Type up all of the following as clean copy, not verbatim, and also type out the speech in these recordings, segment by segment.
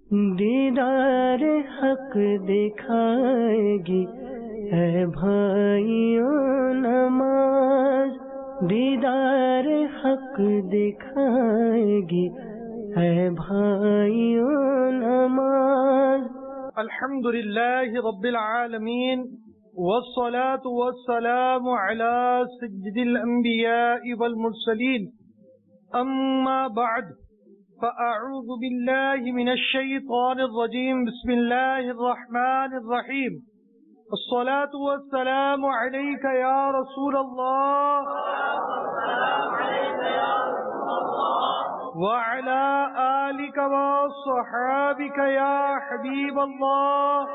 دیدار حق دکھائے گی اے بھائیوں نماز، دیدار حق دکھائے گی اے بھائیوں نماز۔ الحمد للہ رب العالمین والصلاة والسلام على سید الانبیاء والمرسلین، اما بعد فاعوذ باللہ من الشیطان الرجیم، بسم اللہ الرحمن الرحیم، الصلاة والسلام علیک یا رسول اللہ وعلى آلك وصحابك يا حبيب الله،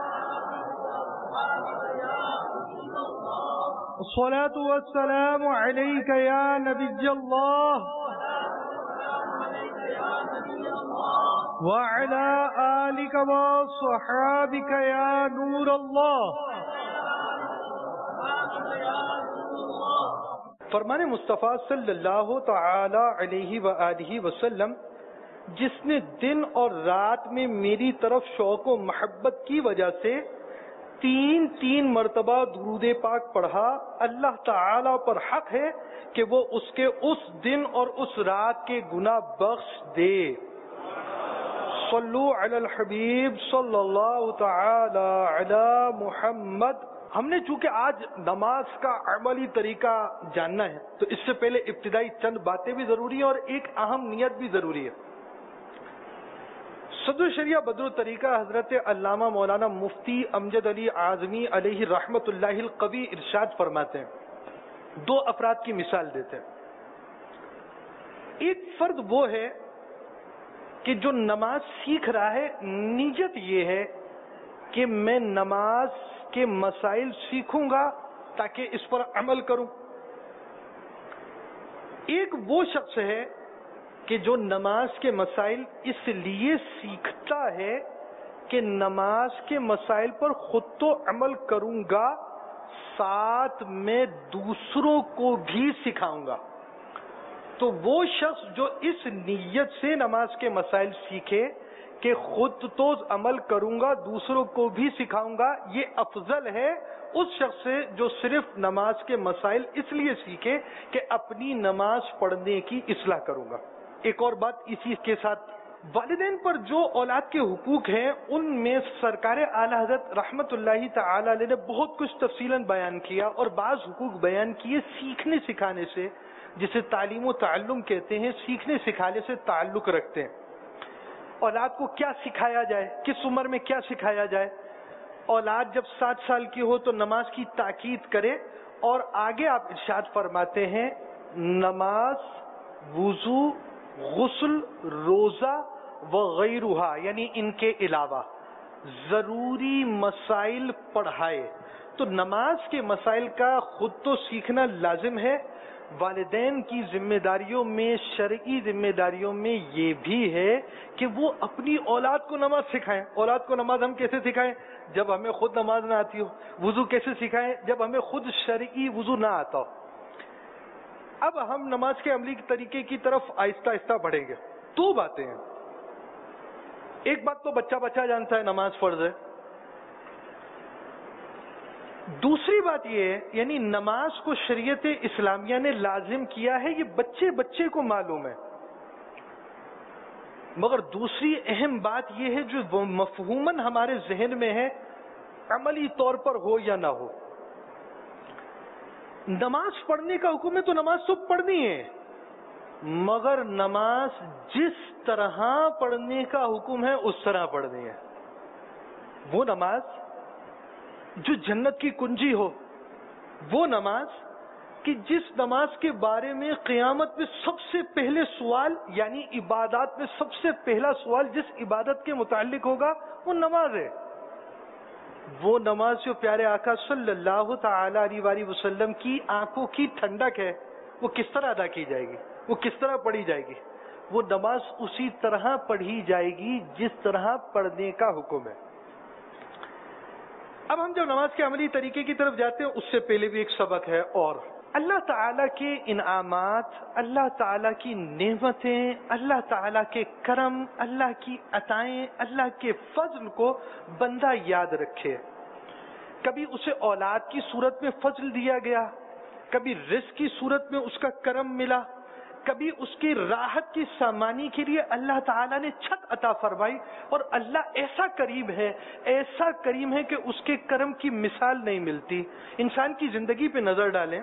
الصلاة والسلام عليك يا نبي الله وعلى آلك وصحابك يا نور الله۔ فرمان مصطفیٰ صلی اللہ تعالی علیہ وآلہ وسلم، جس نے دن اور رات میں میری طرف شوق و محبت کی وجہ سے تین مرتبہ درود پاک پڑھا، اللہ تعالی پر حق ہے کہ وہ اس کے اس دن اور اس رات کے گناہ بخش دے۔ صلو علی الحبیب صلی اللہ تعالی علی محمد۔ ہم نے چونکہ آج نماز کا عملی طریقہ جاننا ہے تو اس سے پہلے ابتدائی چند باتیں بھی ضروری ہیں اور ایک اہم نیت بھی ضروری ہے۔ صدر شریعہ بدر الطریقہ حضرت علامہ مولانا مفتی امجد علی اعظمی علیہ رحمت اللہ القوی ارشاد فرماتے ہیں، دو افراد کی مثال دیتے ہیں۔ ایک فرد وہ ہے کہ جو نماز سیکھ رہا ہے، نیت یہ ہے کہ میں نماز کے مسائل سیکھوں گا تاکہ اس پر عمل کروں۔ ایک وہ شخص ہے کہ جو نماز کے مسائل اس لیے سیکھتا ہے کہ نماز کے مسائل پر خود تو عمل کروں گا، ساتھ میں دوسروں کو بھی سکھاؤں گا۔ تو وہ شخص جو اس نیت سے نماز کے مسائل سیکھے کہ خود تو عمل کروں گا، دوسروں کو بھی سکھاؤں گا، یہ افضل ہے اس شخص سے جو صرف نماز کے مسائل اس لیے سیکھے کہ اپنی نماز پڑھنے کی اصلاح کروں گا۔ ایک اور بات اسی کے ساتھ، والدین پر جو اولاد کے حقوق ہیں ان میں سرکار اعلی حضرت رحمت اللہ تعالی علیہ نے بہت کچھ تفصیلاً بیان کیا، اور بعض حقوق بیان کیے سیکھنے سکھانے سے، جسے تعلیم و تعلم کہتے ہیں، سیکھنے سکھانے سے تعلق رکھتے ہیں۔ اولاد کو کیا سکھایا جائے، کس عمر میں کیا سکھایا جائے؟ اولاد جب 7 سال کی ہو تو نماز کی تاکید کرے، اور آگے آپ ارشاد فرماتے ہیں نماز، وضو، غسل، روزہ وغیرہ، یعنی ان کے علاوہ ضروری مسائل پڑھائے۔ تو نماز کے مسائل کا خود تو سیکھنا لازم ہے، والدین کی ذمہ داریوں میں، شرعی ذمہ داریوں میں یہ بھی ہے کہ وہ اپنی اولاد کو نماز سکھائیں۔ اولاد کو نماز ہم کیسے سکھائیں؟ جب ہمیں خود نماز نہ آتی ہو۔ وضو کیسے سکھائیں؟ جب ہمیں خود شرعی وضو نہ آتا ہو۔ اب ہم نماز کے عملی طریقے کی طرف آہستہ آہستہ بڑھیں گے۔ دو باتیں ہیں، ایک بات تو بچہ جانتا ہے نماز فرض ہے، دوسری بات یہ ہے یعنی نماز کو شریعت اسلامیہ نے لازم کیا ہے، یہ بچے کو معلوم ہے، مگر دوسری اہم بات یہ ہے جو مفہوماً ہمارے ذہن میں ہے، عملی طور پر ہو یا نہ ہو، نماز پڑھنے کا حکم ہے تو نماز تو پڑھنی ہے، مگر نماز جس طرح پڑھنے کا حکم ہے اس طرح پڑھنی ہے۔ وہ نماز جو جنت کی کنجی ہو، وہ نماز کہ جس نماز کے بارے میں قیامت میں سب سے پہلے سوال، یعنی عبادات میں سب سے پہلا سوال جس عبادت کے متعلق ہوگا وہ نماز ہے۔ وہ نماز جو پیارے آقا صلی اللہ تعالی علیہ وآلہ وسلم کی آنکھوں کی ٹھنڈک ہے، وہ کس طرح ادا کی جائے گی، وہ کس طرح پڑھی جائے گی؟ وہ نماز اسی طرح پڑھی جائے گی جس طرح پڑھنے کا حکم ہے۔ اب ہم جب نماز کے عملی طریقے کی طرف جاتے ہیں اس سے پہلے بھی ایک سبق ہے، اور اللہ تعالیٰ کے انعامات، اللہ تعالیٰ کی نعمتیں، اللہ تعالیٰ کے کرم، اللہ کی عطائیں، اللہ کے فضل کو بندہ یاد رکھے. کبھی اسے اولاد کی صورت میں فضل دیا گیا، کبھی رزق کی صورت میں اس کا کرم ملا، کبھی اس کی راحت کی سامانی کے لیے اللہ تعالیٰ نے چھت عطا فرمائی. اور اللہ ایسا کریم ہے، ایسا کریم ہے کہ اس کے کرم کی مثال نہیں ملتی. انسان کی زندگی پہ نظر ڈالیں،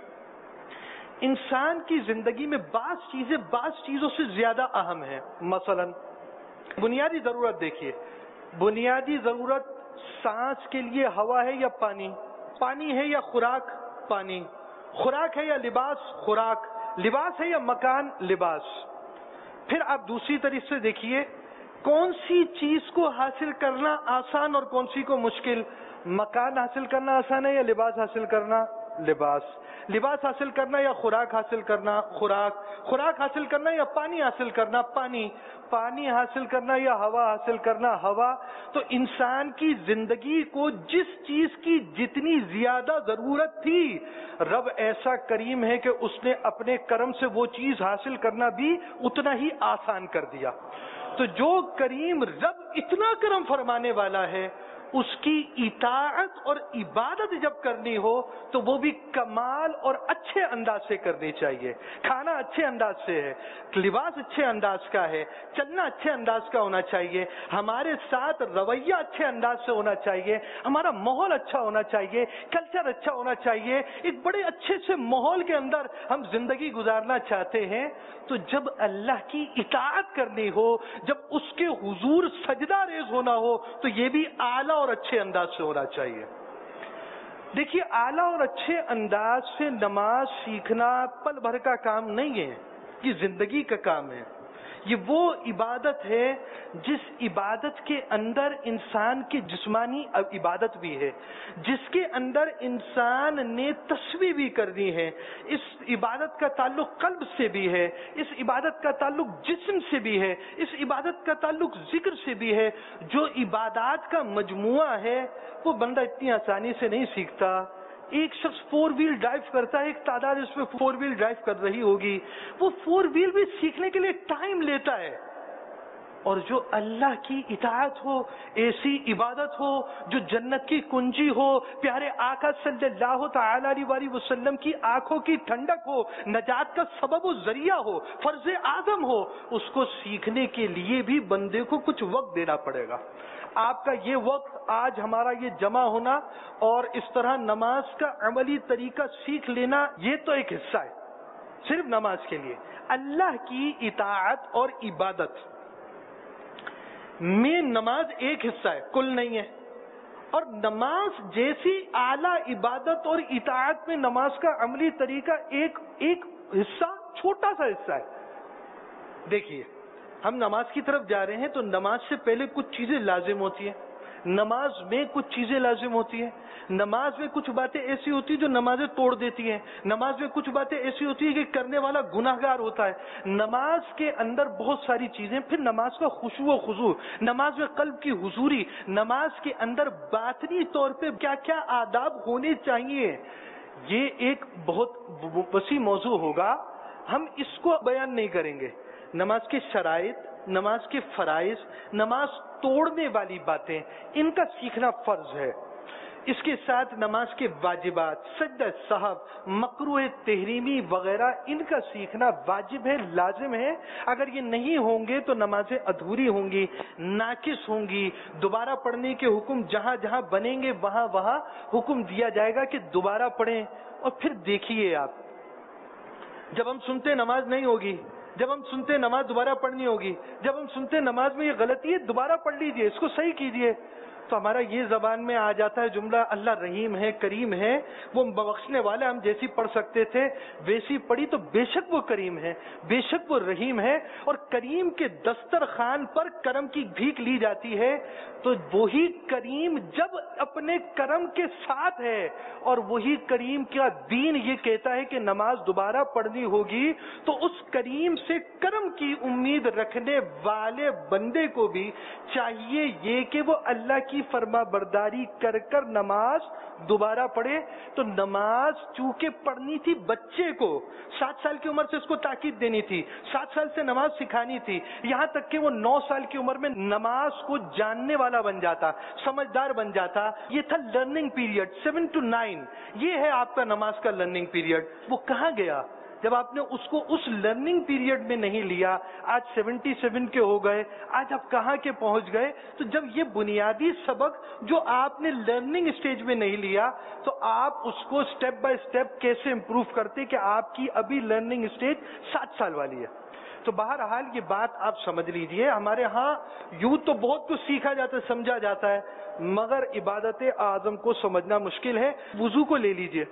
انسان کی زندگی میں بعض چیزوں سے زیادہ اہم ہیں. مثلا بنیادی ضرورت دیکھیے، بنیادی ضرورت سانس کے لیے ہوا ہے یا پانی، پانی ہے یا خوراک، پانی، خوراک ہے یا لباس، خوراک، لباس ہے یا مکان، لباس. پھر آپ دوسری طرف سے دیکھیے کون سی چیز کو حاصل کرنا آسان اور کون سی کو مشکل. مکان حاصل کرنا آسان ہے یا لباس حاصل کرنا، لباس، لباس حاصل کرنا یا خوراک حاصل کرنا، خوراک، خوراک حاصل کرنا یا پانی حاصل کرنا، پانی، پانی حاصل کرنا یا ہوا حاصل کرنا، ہوا. تو انسان کی زندگی کو جس چیز کی جتنی زیادہ ضرورت تھی، رب ایسا کریم ہے کہ اس نے اپنے کرم سے وہ چیز حاصل کرنا بھی اتنا ہی آسان کر دیا. تو جو کریم رب اتنا کرم فرمانے والا ہے، اس کی اطاعت اور عبادت جب کرنی ہو تو وہ بھی کمال اور اچھے انداز سے کرنی چاہیے. کھانا اچھے انداز سے ہے، لباس اچھے انداز کا ہے، چلنا اچھے انداز کا ہونا چاہیے، ہمارے ساتھ رویہ اچھے انداز سے ہونا چاہیے، ہمارا ماحول اچھا ہونا چاہیے، کلچر اچھا ہونا چاہیے. ایک بڑے اچھے سے ماحول کے اندر ہم زندگی گزارنا چاہتے ہیں تو جب اللہ کی اطاعت کرنی ہو، جب اس کے حضور سجدہ ریز ہونا ہو تو یہ بھی اعلیٰ اور اچھے انداز سے ہونا چاہیے. دیکھیے اعلیٰ اور اچھے انداز سے نماز سیکھنا پل بھر کا کام نہیں ہے، یہ زندگی کا کام ہے. یہ وہ عبادت ہے جس عبادت کے اندر انسان کی جسمانی عبادت بھی ہے، جس کے اندر انسان نے تسبیح بھی کرنی ہے. اس عبادت کا تعلق قلب سے بھی ہے، اس عبادت کا تعلق جسم سے بھی ہے، اس عبادت کا تعلق ذکر سے بھی ہے. جو عبادات کا مجموعہ ہے وہ بندہ اتنی آسانی سے نہیں سیکھتا. ایک شخص 4 ویل ڈرائیو کرتا ہے، ایک تعداد اس میں 4 ویل ڈرائیو کر رہی ہوگی، وہ 4 ویل بھی سیکھنے کے لیے ٹائم لیتا ہے. اور جو اللہ کی اطاعت ہو، ایسی عبادت ہو جو جنت کی کنجی ہو، پیارے آقا صلی اللہ تعالی علیہ وسلم کی آنکھوں کی ٹھنڈک ہو، نجات کا سبب و ذریعہ ہو، فرض اعظم ہو، اس کو سیکھنے کے لیے بھی بندے کو کچھ وقت دینا پڑے گا. آپ کا یہ وقت، آج ہمارا یہ جمع ہونا اور اس طرح نماز کا عملی طریقہ سیکھ لینا، یہ تو ایک حصہ ہے صرف نماز کے لیے. اللہ کی اطاعت اور عبادت میں نماز ایک حصہ ہے، کل نہیں ہے. اور نماز جیسی اعلیٰ عبادت اور اطاعت میں نماز کا عملی طریقہ ایک حصہ، چھوٹا سا حصہ ہے. دیکھیے ہم نماز کی طرف جا رہے ہیں تو نماز سے پہلے کچھ چیزیں لازم ہوتی ہیں، نماز میں کچھ چیزیں لازم ہوتی ہیں، نماز میں کچھ باتیں ایسی ہوتی ہیں جو نمازیں توڑ دیتی ہیں، نماز میں کچھ باتیں ایسی ہوتی ہیں کہ کرنے والا گناہگار ہوتا ہے. نماز کے اندر بہت ساری چیزیں. پھر نماز کا خشوع و خضوع، نماز میں قلب کی حضوری، نماز کے اندر باطنی طور پہ کیا کیا آداب ہونے چاہیے. یہ ایک بہت وسیع موضوع ہوگا، ہم اس کو بیان نہیں کریں گے. نماز کے شرائط، نماز کے فرائض، نماز توڑنے والی باتیں، ان کا سیکھنا فرض ہے. اس کے ساتھ نماز کے واجبات، سجدہ سہو، مکروہ تحریمی وغیرہ، ان کا سیکھنا واجب ہے، لازم ہے. اگر یہ نہیں ہوں گے تو نمازیں ادھوری ہوں گی، ناقص ہوں گی. دوبارہ پڑھنے کے حکم جہاں جہاں بنیں گے وہاں وہاں حکم دیا جائے گا کہ دوبارہ پڑھیں. اور پھر دیکھیے آپ، جب ہم سنتے نماز نہیں ہوگی، جب ہم سنتے نماز دوبارہ پڑھنی ہوگی، جب ہم سنتے نماز میں یہ غلطی ہے دوبارہ پڑھ لیجئے، اس کو صحیح کیجئے، تو ہمارا یہ زبان میں آ جاتا ہے جملہ، اللہ رحیم ہے، کریم ہے، وہ بخشنے والا. ہم جیسی پڑھ سکتے تھے ویسی پڑھی تو بے شک وہ کریم ہے، بے شک وہ رحیم ہے. اور کریم کے دسترخوان پر کرم کی بھیک لی جاتی ہے تو وہی کریم جب اپنے کرم کے ساتھ ہے اور وہی کریم کا دین یہ کہتا ہے کہ نماز دوبارہ پڑھنی ہوگی، تو اس کریم سے کرم کی امید رکھنے والے بندے کو بھی چاہیے یہ کہ وہ اللہ کی فرما برداری کر کر نماز دوبارہ پڑھے. تو نماز چونکہ پڑھنی تھی بچے کو، 7 سال کی عمر سے اس کو تاکید دینی تھی، 7 سال سے نماز سکھانی تھی، یہاں تک کہ وہ 9 سال کی عمر میں نماز کو جاننے والا بن جاتا، سمجھدار بن جاتا. یہ تھا لرننگ پیریڈ 7 to 9. یہ ہے آپ کا نماز کا لرننگ پیریڈ. وہ کہاں گیا جب آپ نے اس کو اس لرننگ پیریڈ میں نہیں لیا؟ آج 77 کے ہو گئے، آج آپ کہاں کے پہنچ گئے؟ تو جب یہ بنیادی سبق جو آپ نے لرننگ اسٹیج میں نہیں لیا تو آپ اس کو سٹیپ بائی سٹیپ کیسے امپروو کرتے کہ آپ کی ابھی لرننگ اسٹیج 7 سال والی ہے. تو بہرحال یہ بات آپ سمجھ لیجئے، ہمارے ہاں یوں تو بہت کچھ سیکھا جاتا ہے، سمجھا جاتا ہے، مگر عبادت اعظم کو سمجھنا مشکل ہے. وضو کو لے لیجئے،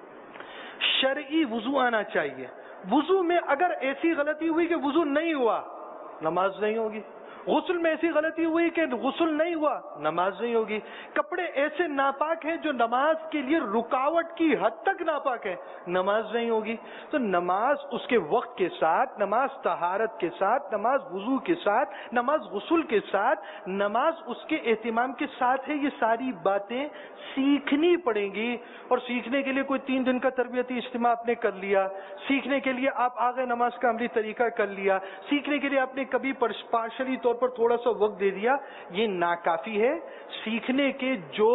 شرعی وضو آنا چاہیے. وضو میں اگر ایسی غلطی ہوئی کہ وضو نہیں ہوا، نماز نہیں ہوگی. غسل میں ایسی غلطی ہوئی کہ غسل نہیں ہوا، نماز نہیں ہوگی. کپڑے ایسے ناپاک ہیں جو نماز کے لیے رکاوٹ کی حد تک ناپاک ہے، نماز نہیں ہوگی. تو نماز اس کے وقت کے ساتھ، نماز طہارت کے ساتھ، نماز وضو کے ساتھ، نماز غسل کے ساتھ، نماز اس کے اہتمام کے ساتھ ہے. یہ ساری باتیں سیکھنی پڑیں گی. اور سیکھنے کے لیے کوئی 3 دن کا تربیتی اجتماع آپ نے کر لیا، سیکھنے کے لیے آپ آگے نماز کا عملی طریقہ کر لیا، سیکھنے کے لیے آپ نے کبھی پارشلی طور پر تھوڑا سا وقت دے دیا، یہ ناکافی ہے. سیکھنے کے جو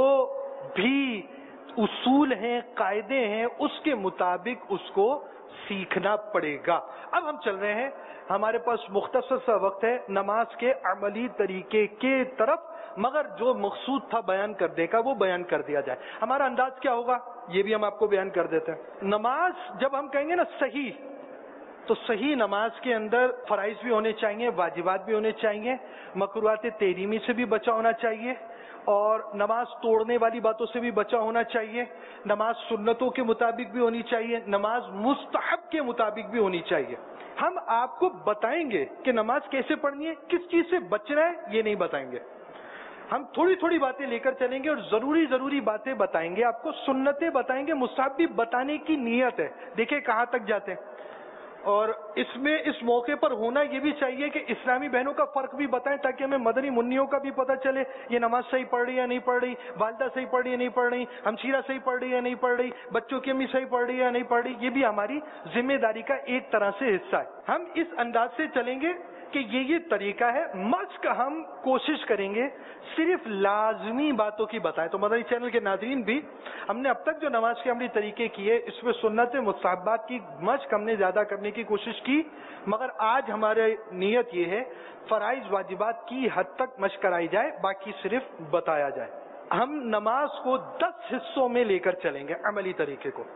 بھی اصول ہیں، قاعدے ہیں، اس کے مطابق اس کو سیکھنا پڑے گا. اب ہم چل رہے ہیں، ہمارے پاس مختصر سا وقت ہے نماز کے عملی طریقے کے طرف، مگر جو مقصود تھا بیان کرنے کا وہ بیان کر دیا جائے. ہمارا انداز کیا ہوگا یہ بھی ہم آپ کو بیان کر دیتے ہیں. نماز جب ہم کہیں گے نا صحیح، تو صحیح نماز کے اندر فرائض بھی ہونے چاہیے، واجبات بھی ہونے چاہیے، مکروہات تحریمی سے بھی بچا ہونا چاہیے، اور نماز توڑنے والی باتوں سے بھی بچا ہونا چاہیے. نماز سنتوں کے مطابق بھی ہونی چاہیے، نماز مستحب کے مطابق بھی ہونی چاہیے. ہم آپ کو بتائیں گے کہ نماز کیسے پڑھنی ہے، کس چیز سے بچنا ہے، یہ نہیں بتائیں گے. ہم تھوڑی تھوڑی باتیں لے کر چلیں گے اور ضروری باتیں بتائیں گے آپ کو، سنتیں بتائیں گے، مستحب بھی بتانے کی نیت ہے. دیکھیں کہاں تک جاتے ہیں. اور اس میں اس موقع پر ہونا یہ بھی چاہیے کہ اسلامی بہنوں کا فرق بھی بتائیں تاکہ ہمیں مدنی منیوں کا بھی پتہ چلے یہ نماز صحیح پڑھ رہی ہے نہیں پڑھ رہی، والدہ صحیح پڑھ رہی ہے نہیں پڑھ رہی، ہمشیرہ صحیح پڑھ رہی ہے نہیں پڑھ رہی، بچوں کی امی صحیح پڑھ رہی ہے نہیں پڑھ رہی. یہ بھی ہماری ذمہ داری کا ایک طرح سے حصہ ہے. ہم اس انداز سے چلیں گے کہ یہ طریقہ ہے. مشق ہم کوشش کریں گے صرف لازمی باتوں کی بتائیں. تو مدنی چینل کے ناظرین بھی، ہم نے اب تک جو نماز کے عملی طریقے کیے اس میں سنت مستحبات کی مشق ہم نے زیادہ کرنے کی کوشش کی، مگر آج ہماری نیت یہ ہے فرائض واجبات کی حد تک مشق کرائی جائے، باقی صرف بتایا جائے. ہم نماز کو 10 حصوں میں لے کر چلیں گے عملی طریقے کو.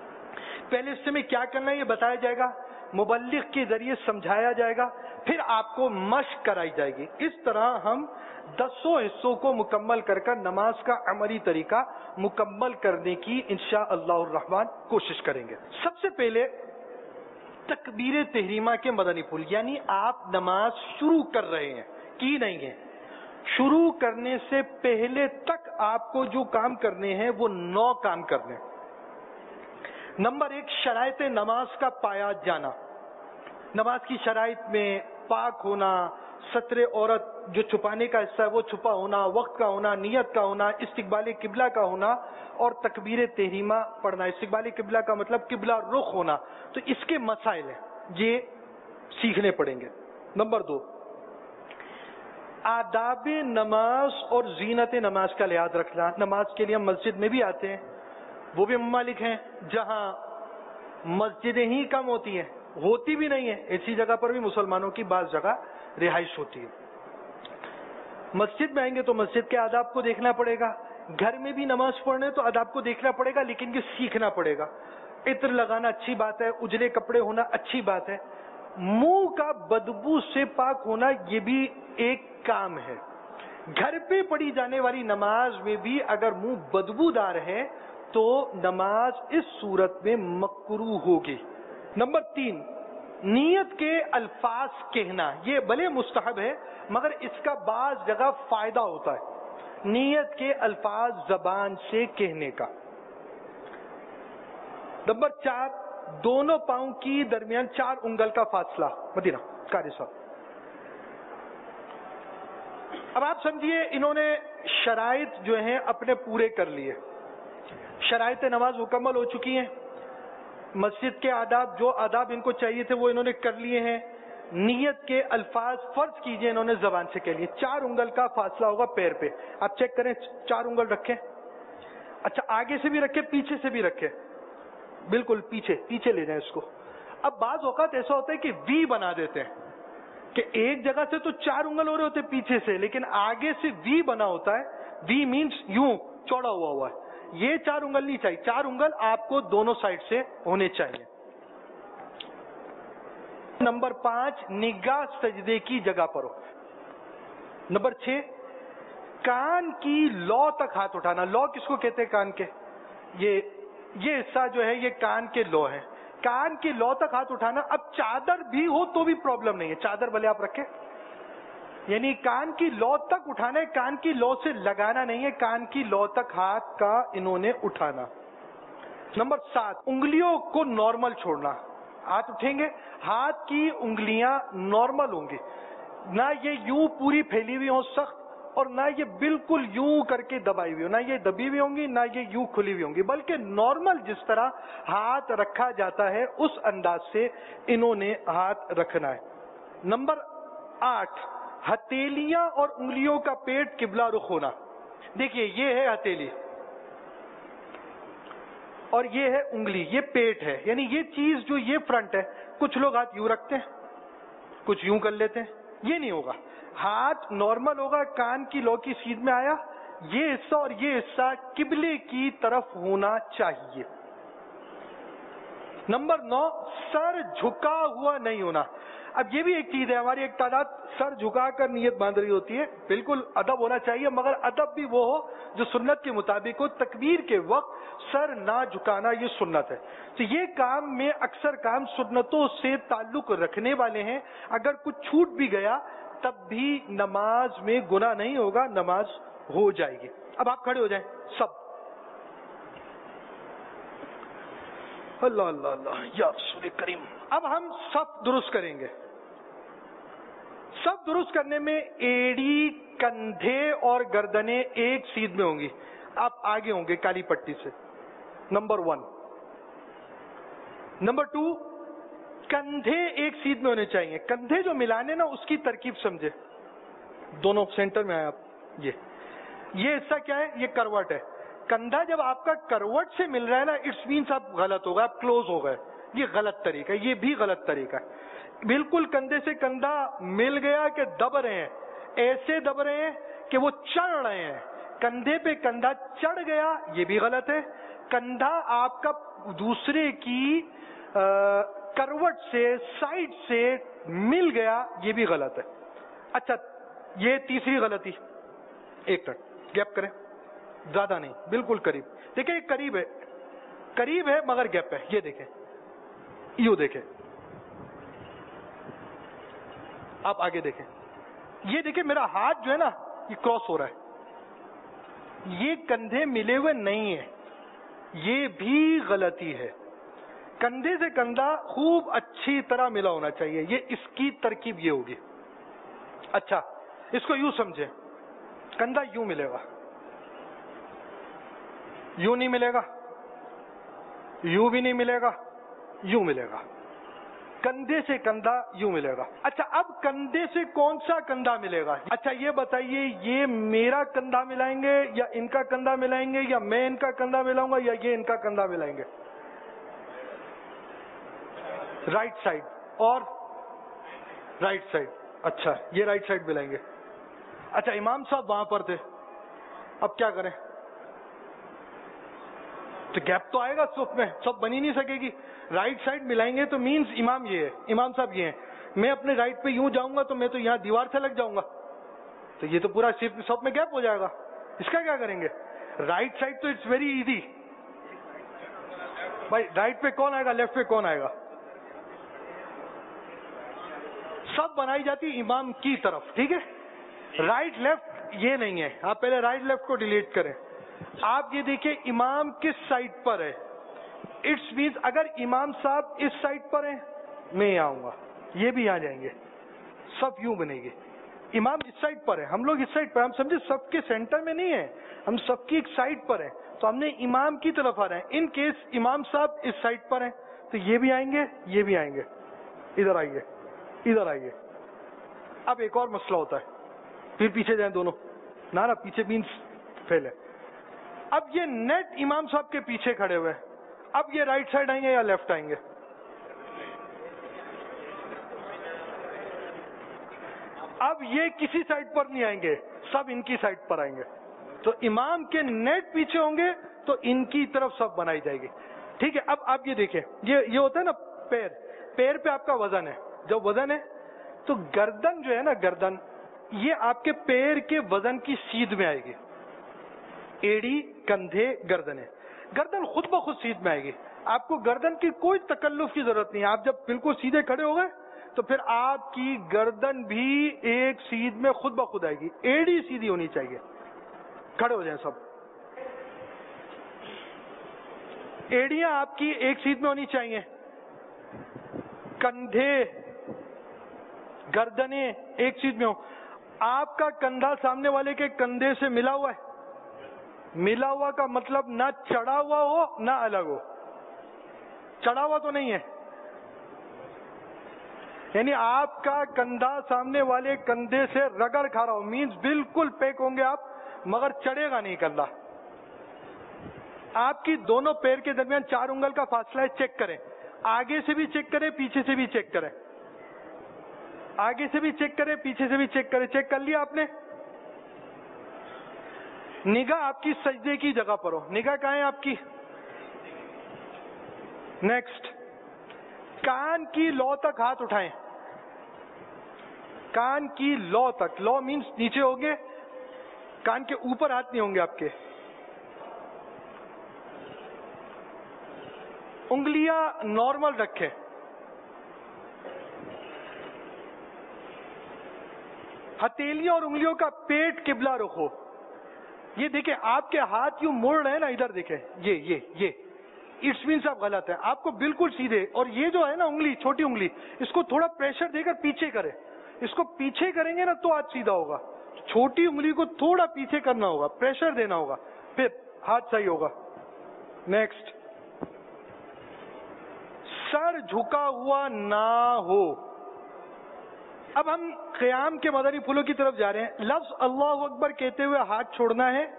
پہلے حصے میں کیا کرنا ہے یہ بتایا جائے گا، مبلغ کے ذریعے سمجھایا جائے گا، پھر آپ کو مشق کرائی جائے گی. اس طرح ہم 10 حصوں کو مکمل کر کر نماز کا عملی طریقہ مکمل کرنے کی انشاءاللہ الرحمن کوشش کریں گے. سب سے پہلے تکبیر تحریمہ کے مدنی پھول، یعنی آپ نماز شروع کر رہے ہیں کی نہیں ہے، شروع کرنے سے پہلے تک آپ کو جو کام کرنے ہیں وہ 9 کام کرنے. نمبر 1، شرائط نماز کا پایا جانا. نماز کی شرائط میں پاک ہونا، ستر عورت جو چھپانے کا حصہ ہے وہ چھپا ہونا، وقت کا ہونا، نیت کا ہونا، استقبال قبلہ کا ہونا اور تکبیر تحریمہ پڑھنا. استقبال قبلہ کا مطلب قبلہ رخ ہونا. تو اس کے مسائل ہیں، یہ سیکھنے پڑیں گے. نمبر 2، آداب نماز اور زینت نماز کا لحاظ رکھنا. نماز کے لیے ہم مسجد میں بھی آتے ہیں، وہ بھی ممالک ہیں جہاں مسجدیں ہی کم ہوتی ہیں، ہوتی بھی نہیں ہے، ایسی جگہ پر بھی مسلمانوں کی بعض جگہ رہائش ہوتی ہے. مسجد میں آئیں گے تو مسجد کے آداب کو دیکھنا پڑے گا. گھر میں بھی نماز پڑھنے تو آداب کو دیکھنا پڑے گا، لیکن یہ سیکھنا پڑے گا. عطر لگانا اچھی بات ہے، اجلے کپڑے ہونا اچھی بات ہے. منہ کا بدبو سے پاک ہونا یہ بھی ایک کام ہے. گھر پہ پڑھی جانے والی نماز میں بھی اگر منہ بدبودار ہے تو نماز اس صورت میں مکروہ ہوگی. نمبر 3، نیت کے الفاظ کہنا. یہ بھلے مستحب ہے مگر اس کا بعض جگہ فائدہ ہوتا ہے، نیت کے الفاظ زبان سے کہنے کا. نمبر 4، دونوں پاؤں کی درمیان 4 انگل کا فاصلہ. مدینہ قاری صاحب. اب آپ سمجھیے انہوں نے شرائط جو ہیں اپنے پورے کر لیے، شرائط نماز مکمل ہو چکی ہیں، مسجد کے آداب جو آداب ان کو چاہیے تھے وہ انہوں نے کر لیے ہیں، نیت کے الفاظ فرض کیجئے انہوں نے زبان سے کہہ لیے، 4 انگل کا فاصلہ ہوگا پیر پہ، آپ چیک کریں 4 انگل رکھیں، اچھا آگے سے بھی رکھے پیچھے سے بھی رکھے، بالکل پیچھے لے جائیں اس کو. اب بعض اوقات ایسا ہوتا ہے کہ وی بنا دیتے ہیں کہ ایک جگہ سے تو 4 انگل ہو رہے ہوتے پیچھے سے، لیکن آگے سے وی بنا ہوتا ہے، وی مینس یوں چوڑا ہوا ہے، یہ 4 انگل نہیں چاہیے، 4 انگل آپ کو دونوں سائڈ سے ہونے چاہیے. نمبر 5 نگاہ سجدے کی جگہ پر ہو. نمبر 6 کان کی لو تک ہاتھ اٹھانا. لو کس کو کہتے ہیں؟ کان کے یہ حصہ جو ہے یہ کان کے لو ہے، کان کی لو تک ہاتھ اٹھانا. اب چادر بھی ہو تو بھی پرابلم نہیں ہے، چادر بھلے آپ رکھیں، یعنی کان کی لو تک اٹھانا ہے، کان کی لو سے لگانا نہیں ہے، کان کی لو تک ہاتھ کا انہوں نے اٹھانا. نمبر 7 انگلیوں کو نارمل چھوڑنا. ہاتھ اٹھیں گے، ہاتھ کی انگلیاں نارمل ہوں گی، نہ یہ یوں پوری پھیلی ہوئی ہوں سخت، اور نہ یہ بالکل یوں کر کے دبائی ہوئی ہو، نہ یہ دبی ہوئی ہوں گی نہ یہ یوں کھلی ہوئی ہوں گی، بلکہ نارمل جس طرح ہاتھ رکھا جاتا ہے اس انداز سے انہوں نے ہاتھ رکھنا ہے. نمبر 8 ہتھیلیاں اور انگلیوں کا پیٹ قبلہ رخ ہونا. دیکھیے یہ ہے ہتھیلی اور یہ ہے انگلی، یہ پیٹ ہے، یعنی یہ چیز جو یہ فرنٹ ہے. کچھ لوگ ہاتھ یوں رکھتے ہیں، کچھ یوں کر لیتے ہیں، یہ نہیں ہوگا. ہاتھ نارمل ہوگا، کان کی لو کی سیدھ میں آیا، یہ حصہ اور یہ حصہ قبلے کی طرف ہونا چاہیے. نمبر 9 سر جھکا ہوا نہیں ہونا. اب یہ بھی ایک چیز ہے، ہماری ایک تعداد سر جھکا کر نیت باندھ رہی ہوتی ہے، بالکل ادب ہونا چاہیے، مگر ادب بھی وہ ہو جو سنت کے مطابق ہو. تکبیر کے وقت سر نہ جھکانا یہ سنت ہے. تو یہ کام میں اکثر کام سنتوں سے تعلق رکھنے والے ہیں، اگر کچھ چھوٹ بھی گیا تب بھی نماز میں گناہ نہیں ہوگا، نماز ہو جائے گی. اب آپ کھڑے ہو جائیں سب. اللہ اللہ اللہ یا رسول کریم. اب ہم سب درست کریں گے. سب درست کرنے میں ایڑی، کندھے اور گردنیں ایک سیدھ میں ہوں گی. آپ آگے ہوں گے کالی پٹی سے. نمبر 1. نمبر 2 کندھے ایک سیدھ میں ہونے چاہیے. کندھے جو ملانے نا اس کی ترکیب سمجھے، دونوں سینٹر میں آئے آپ. یہ حصہ کیا ہے؟ یہ کروٹ ہے. کندھا جب آپ کا کروٹ سے مل رہا ہے نا، اٹس مینس آپ غلط ہو گئے، آپ کلوز ہو گئے. یہ غلط طریقہ ہے، یہ بھی غلط طریقہ ہے. بالکل کندھے سے کندھا مل گیا کہ دب رہے ہیں، ایسے دب رہے ہیں کہ وہ چڑھ رہے ہیں. کندھے پہ کندھا چڑھ گیا یہ بھی غلط ہے. کندھا آپ کا دوسرے کی کروٹ سے سائڈ سے مل گیا یہ بھی غلط ہے. اچھا یہ تیسری غلطی، ایک منٹ گیپ کریں، زیادہ نہیں، بالکل قریب. دیکھیں یہ قریب ہے مگر گیپ ہے. یہ دیکھیں، یوں دیکھیں، آپ آگے دیکھیں. یہ دیکھیں میرا ہاتھ جو ہے نا یہ کراس ہو رہا ہے، یہ کندھے ملے ہوئے نہیں ہیں، یہ بھی غلطی ہے. کندھے سے کندھا خوب اچھی طرح ملا ہونا چاہیے. یہ اس کی ترکیب یہ ہوگی. اچھا اس کو یوں سمجھیں، کندھا یوں ملے گا، یوں نہیں ملے گا، یوں بھی نہیں ملے گا، یوں ملے گا. کندھے سے کندھا یوں ملے گا. اچھا اب کندھے سے کون سا کندھا ملے گا؟ اچھا یہ بتائیے، یہ میرا کندھا ملائیں گے یا ان کا کندھا ملائیں گے، یا میں ان کا کندھا ملاؤں گا یا یہ ان کا کندھا ملائیں گے؟ رائٹ سائڈ اور رائٹ سائڈ. اچھا یہ رائٹ سائڈ ملائیں گے. اچھا امام صاحب وہاں پر تھے، اب کیا کریں؟ تو گیپ تو آئے گا صف میں، سب بنی نہیں سکے گی. رائٹ سائڈ ملائیں گے تو مینز امام یہ ہے، امام صاحب یہ ہیں. میں اپنے رائٹ پہ یوں جاؤں گا تو میں تو یہاں دیوار سے لگ جاؤں گا، تو یہ تو پورا صف میں گیپ ہو جائے گا. اس کا کیا کریں گے؟ رائٹ سائڈ تو اٹس ویری ایزی بھائی. رائٹ پہ کون آئے گا، لیفٹ پہ کون آئے گا؟ سب بنائی جاتی امام کی طرف، ٹھیک ہے. رائٹ لیفٹ یہ نہیں ہے، آپ پہلے رائٹ لیفٹ کو ڈیلیٹ کریں. آپ یہ دیکھیں امام کس سائڈ پر ہے. اٹس مینس اگر امام صاحب اس سائڈ پر ہیں میں یہاں آؤں گا، یہ بھی یہاں جائیں گے، سب یوں بنے گی. امام اس سائڈ پر ہے، ہم لوگ اس سائڈ پر، ہم سمجھے سب کے سینٹر میں نہیں ہیں، ہم سب کی ایک سائڈ پر ہیں، تو ہم نے امام کی طرف آ رہے ہیں. ان کیس امام صاحب اس سائڈ پر ہیں تو یہ بھی آئیں گے، یہ بھی آئیں گے. ادھر آئیے، ادھر آئیے. اب ایک اور مسئلہ ہوتا ہے، پھر پیچھے جائیں دونوں، نہ پیچھے مینس پھیلے. اب یہ نیٹ امام صاحب کے پیچھے کھڑے ہوئے، اب یہ رائٹ سائڈ آئیں گے یا لیفٹ آئیں گے؟ اب یہ کسی سائڈ پر نہیں آئیں گے، سب ان کی سائڈ پر آئیں گے. تو امام کے نیٹ پیچھے ہوں گے تو ان کی طرف سب بنائی جائے گی. ٹھیک ہے. اب آپ یہ دیکھیں، یہ ہوتا ہے نا پیر، پیر پہ آپ کا وزن ہے. جب وزن ہے تو گردن جو ہے نا، گردن یہ آپ کے پیر کے وزن کی سیدھ میں آئے گی. ایڑی، کندھے، گردن ہے. گردن خود بخود سیدھ میں آئے گی. آپ کو گردن کی کوئی تکلف کی ضرورت نہیں ہے. آپ جب بالکل سیدھے کھڑے ہو گئے تو پھر آپ کی گردن بھی ایک سیدھ میں خود بخود آئے گی. ایڑی سیدھی ہونی چاہیے. کھڑے ہو جائیں سب. ایڑیاں آپ کی ایک سیدھ میں ہونی چاہیے. کندھے، گردنیں ایک سیدھ میں ہو. آپ کا کندھا سامنے والے کے کندھے سے ملا ہوا ہے. ملا ہوا کا مطلب نہ چڑھا ہوا ہو نہ الگ ہو. چڑھا ہوا تو نہیں ہے، یعنی آپ کا کندھا سامنے والے کندھے سے رگڑ کھا رہا ہو، مینز بالکل پیک ہوں گے آپ، مگر چڑھے گا نہیں کندھا. آپ کی دونوں پیر کے درمیان 4 انگل کا فاصلہ ہے. چیک کریں، آگے سے بھی چیک کریں، پیچھے سے بھی چیک کریں. آگے سے بھی چیک کریں، پیچھے سے بھی چیک کریں. چیک کر لیا آپ نے؟ نگاہ آپ کی سجدے کی جگہ پر ہو. نگاہ کہاں ہے آپ کی؟ نیکسٹ، کان کی لو تک ہاتھ اٹھائیں. کان کی لو تک، لو مینس نیچے ہوں گے، کان کے اوپر ہاتھ نہیں ہوں گے آپ کے. انگلیاں نارمل رکھیں. ہتھیلیوں اور انگلیوں کا پیٹ قبلہ رخ ہو. یہ دیکھیں آپ کے ہاتھ یوں مڑ رہے ہیں نا، ادھر دیکھیں، یہ اٹس مینس آپ غلط ہیں. آپ کو بالکل سیدھے، اور یہ جو ہے نا انگلی، چھوٹی انگلی، اس کو تھوڑا پریشر دے کر پیچھے کریں. اس کو پیچھے کریں گے نا تو ہاتھ سیدھا ہوگا. چھوٹی انگلی کو تھوڑا پیچھے کرنا ہوگا، پریشر دینا ہوگا، پھر ہاتھ صحیح ہوگا. نیکسٹ، سر جھکا ہوا نہ ہو. اب ہم قیام کے مدنی پھولوں کی طرف جا رہے ہیں. لفظ اللہ اکبر کہتے ہوئے ہاتھ چھوڑنا ہے.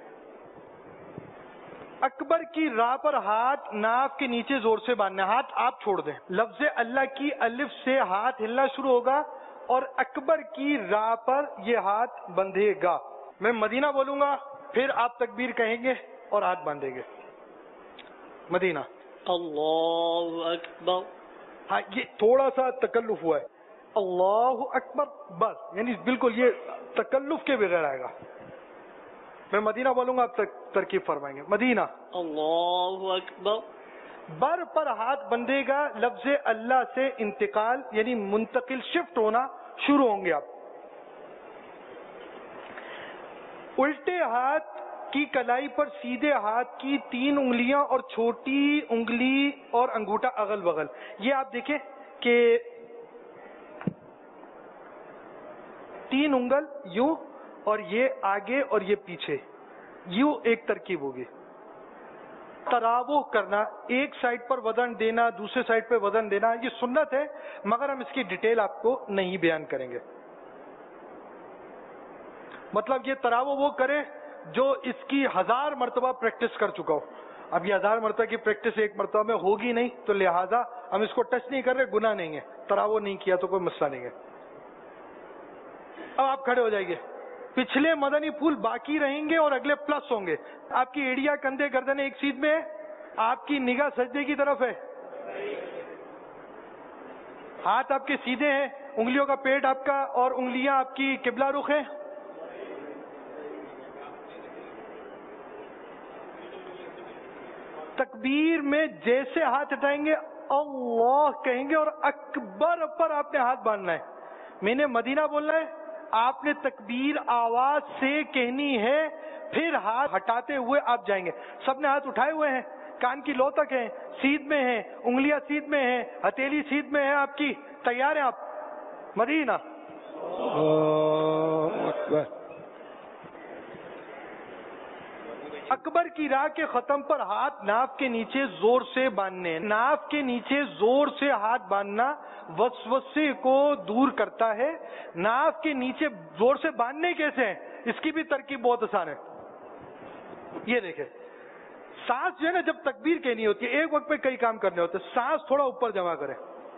اکبر کی راہ پر ہاتھ ناف کے نیچے زور سے باندھنا ہے. ہاتھ آپ چھوڑ دیں. لفظ اللہ کی الف سے ہاتھ ہلنا شروع ہوگا اور اکبر کی راہ پر یہ ہاتھ بندھے گا. میں مدینہ بولوں گا، پھر آپ تکبیر کہیں گے اور ہاتھ باندھیں گے. مدینہ. اللہ اکبر. ہاں، یہ تھوڑا سا تکلف ہوا ہے. اللہ اکبر بس، یعنی بالکل یہ تکلف کے بغیر آئے گا. میں مدینہ بولوں گا، آپ ترکیب فرمائیں گے. مدینہ. اللہ اکبر. بر پر ہاتھ بندھے گا. لفظ اللہ سے انتقال یعنی منتقل، شفٹ ہونا شروع ہوں گے آپ. الٹے ہاتھ کی کلائی پر سیدھے ہاتھ کی 3 انگلیاں اور چھوٹی انگلی اور انگوٹھا اغل بغل. یہ آپ دیکھیں کہ 3 انگل یوں، اور یہ آگے اور یہ پیچھے، یوں ایک ترکیب ہوگی. تراوح کرنا، ایک سائڈ پر وزن دینا، دوسرے سائڈ پہ وزن دینا، یہ سنت ہے، مگر ہم اس کی ڈیٹیل آپ کو نہیں بیان کریں گے. مطلب یہ تراوح وہ کرے جو اس کی 1000 مرتبہ پریکٹس کر چکا ہو. اب یہ 1000 مرتبہ کی پریکٹس ایک مرتبہ میں ہوگی نہیں، تو لہٰذا ہم اس کو ٹچ نہیں کر رہے. گناہ نہیں ہے، تراوح نہیں کیا تو کوئی مسئلہ نہیں ہے. اب آپ کھڑے ہو جائیے. پچھلے مدنی پھول باقی رہیں گے اور اگلے پلس ہوں گے. آپ کی ایڑیاں، کندھے، گردنیں ایک سیدھ میں ہے. آپ کی نگاہ سجدے کی طرف ہے. ہاتھ آپ کے سیدھے ہیں. انگلیوں کا پیٹ آپ کا اور انگلیاں آپ کی قبلہ رخ ہیں. تکبیر میں جیسے ہاتھ ہٹائیں گے اللہ کہیں گے اور اکبر پر آپ نے ہاتھ باندھنا ہے. میں نے مدینہ بولنا ہے، آپ نے تکبیر آواز سے کہنی ہے، پھر ہاتھ ہٹاتے ہوئے آپ جائیں گے. سب نے ہاتھ اٹھائے ہوئے ہیں، کان کی لو تک ہیں، سیدھ میں ہیں، انگلیاں سیدھ میں ہیں، ہتھیلی سیدھ میں ہے آپ کی. تیار ہیں آپ؟ مدینہ. اکبر. اکبر کی راہ کے ختم پر ہاتھ ناف کے نیچے زور سے باندھنے. ناف کے نیچے زور سے ہاتھ باندھنا وسوسے کو دور کرتا ہے. ناف کے نیچے زور سے باندھنے کیسے ہیں؟ اس کی بھی ترکیب بہت آسان ہے. یہ دیکھیں، سانس جو ہے نا جب تکبیر کہنی ہوتی ہے ایک وقت پہ کئی کام کرنے ہوتے ہیں، سانس تھوڑا اوپر جمع کریں.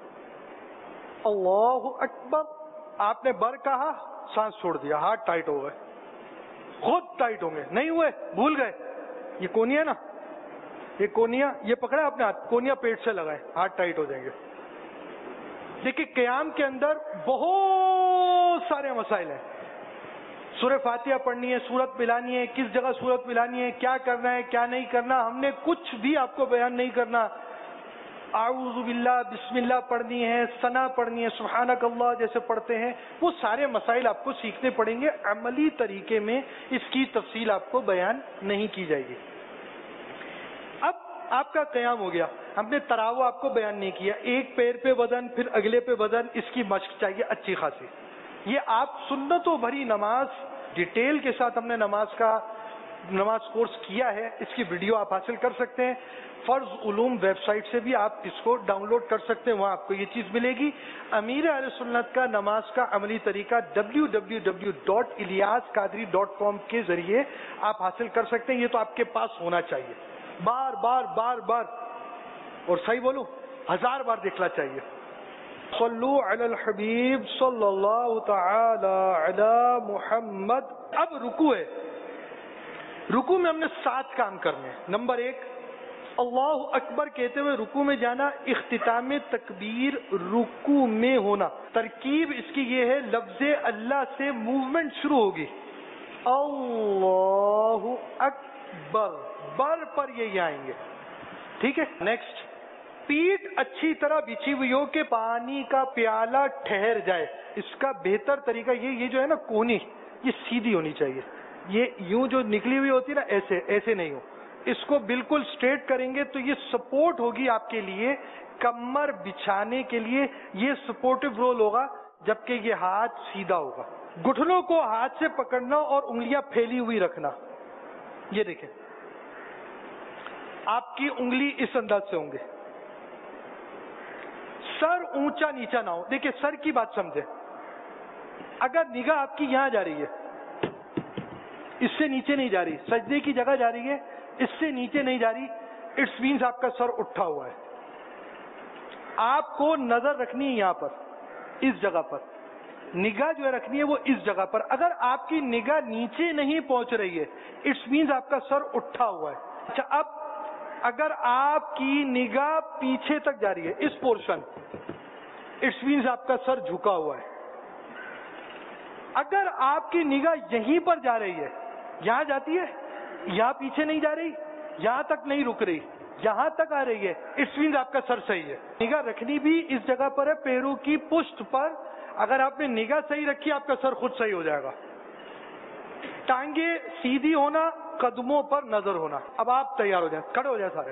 اللہ اکبر، آپ نے بر کہا، سانس چھوڑ دیا، ہاتھ ٹائٹ ہو گئے. خود ٹائٹ ہوں گے، نہیں ہوئے بھول گئے. یہ کونیا نا، یہ کونیا، یہ پکڑا آپ نے ہاتھ، کونیا پیٹ سے لگائے، ہاتھ ٹائٹ ہو جائیں گے. دیکھیے قیام کے اندر بہت سارے مسائل ہیں. سورہ فاتحہ پڑھنی ہے، سورت ملانی ہے، کس جگہ سورت ملانی ہے، کیا کرنا ہے کیا نہیں کرنا، ہم نے کچھ بھی آپ کو بیان نہیں کرنا. اعوذ باللہ، بسم اللہ پڑھنی ہے، ثنا پڑھنی ہے، سبحانک اللہ جیسے پڑھتے ہیں، وہ سارے مسائل آپ کو سیکھنے پڑیں گے. عملی طریقے میں اس کی تفصیل آپ کو بیان نہیں کی جائے گی. اب آپ کا قیام ہو گیا، ہم نے تراو آپ کو بیان نہیں کیا. ایک پیر پہ وزن، پھر اگلے پہ وزن، اس کی مشق چاہیے اچھی خاصی. یہ آپ سنتوں بھری نماز ڈیٹیل کے ساتھ ہم نے نماز کورس کیا ہے، اس کی ویڈیو آپ حاصل کر سکتے ہیں. فرض علوم ویب سائٹ سے بھی آپ اس کو ڈاؤن لوڈ کر سکتے ہیں، وہاں آپ کو یہ چیز ملے گی. امیر اہل سنت کا نماز کا عملی طریقہ www.ilyasqadri.com کے ذریعے آپ حاصل کر سکتے ہیں. یہ تو آپ کے پاس ہونا چاہیے، بار بار بار بار، اور صحیح بولوں 1000 بار دیکھنا چاہیے. صلو علی الحبیب صلی اللہ تعالی علی محمد. اب رکوع ہے، رکوع میں ہم نے 7 کام کرنے ہیں. نمبر 1، اللہ اکبر کہتے ہوئے رکوع میں جانا. اختتام تکبیر رکوع میں ہونا. ترکیب اس کی یہ ہے، لفظ اللہ سے موومنٹ شروع ہوگی، اللہ اکبر، بر پر یہ آئیں گے. ٹھیک ہے. نیکسٹ، پیٹھ اچھی طرح بچھی ہوئی ہو کہ پانی کا پیالہ ٹھہر جائے. اس کا بہتر طریقہ یہ جو ہے نا کونی، یہ سیدھی ہونی چاہیے. یہ یوں جو نکلی ہوئی ہوتی ہے نا، ایسے نہیں ہو. اس کو بالکل سٹریٹ کریں گے تو یہ سپورٹ ہوگی آپ کے لیے کمر بچھانے کے لیے. یہ سپورٹو رول ہوگا، جبکہ یہ ہاتھ سیدھا ہوگا. گھٹنوں کو ہاتھ سے پکڑنا اور انگلیاں پھیلی ہوئی رکھنا. یہ دیکھیں، آپ کی انگلی اس انداز سے ہوں گے. سر اونچا نیچا نہ ہو. دیکھیں سر کی بات سمجھیں. اگر نگاہ آپ کی یہاں جا رہی ہے، اس سے نیچے نہیں جا رہی، سجدے کی جگہ جا رہی ہے، اس سے نیچے نہیں جا رہی، اٹس مینس آپ کا سر اٹھا ہوا ہے. آپ کو نظر رکھنی ہے یہاں پر، اس جگہ پر. نگاہ جو ہے رکھنی ہے وہ اس جگہ پر. اگر آپ کی نگاہ نیچے نہیں پہنچ رہی ہے، اٹس مینس آپ کا سر اٹھا ہوا ہے. اچھا، اب اگر آپ کی نگاہ پیچھے تک جا رہی ہے، اس پورشن، اٹس مینس آپ کا سر جھکا ہوا ہے. اگر آپ کی نگاہ یہیں پر جا رہی ہے، یہاں جاتی ہے، یہاں پیچھے نہیں جا رہی، یہاں تک نہیں رک رہی، یہاں تک آ رہی ہے، اٹس مینس آپ کا سر صحیح ہے. نگاہ رکھنی بھی اس جگہ پر ہے، پیروں کی پشت پر. اگر آپ نے نگاہ صحیح رکھی، آپ کا سر خود صحیح ہو جائے گا. ٹانگیں سیدھی ہونا، قدموں پر نظر ہونا. اب آپ تیار ہو جائیں، کھڑے ہو جائیں سارے.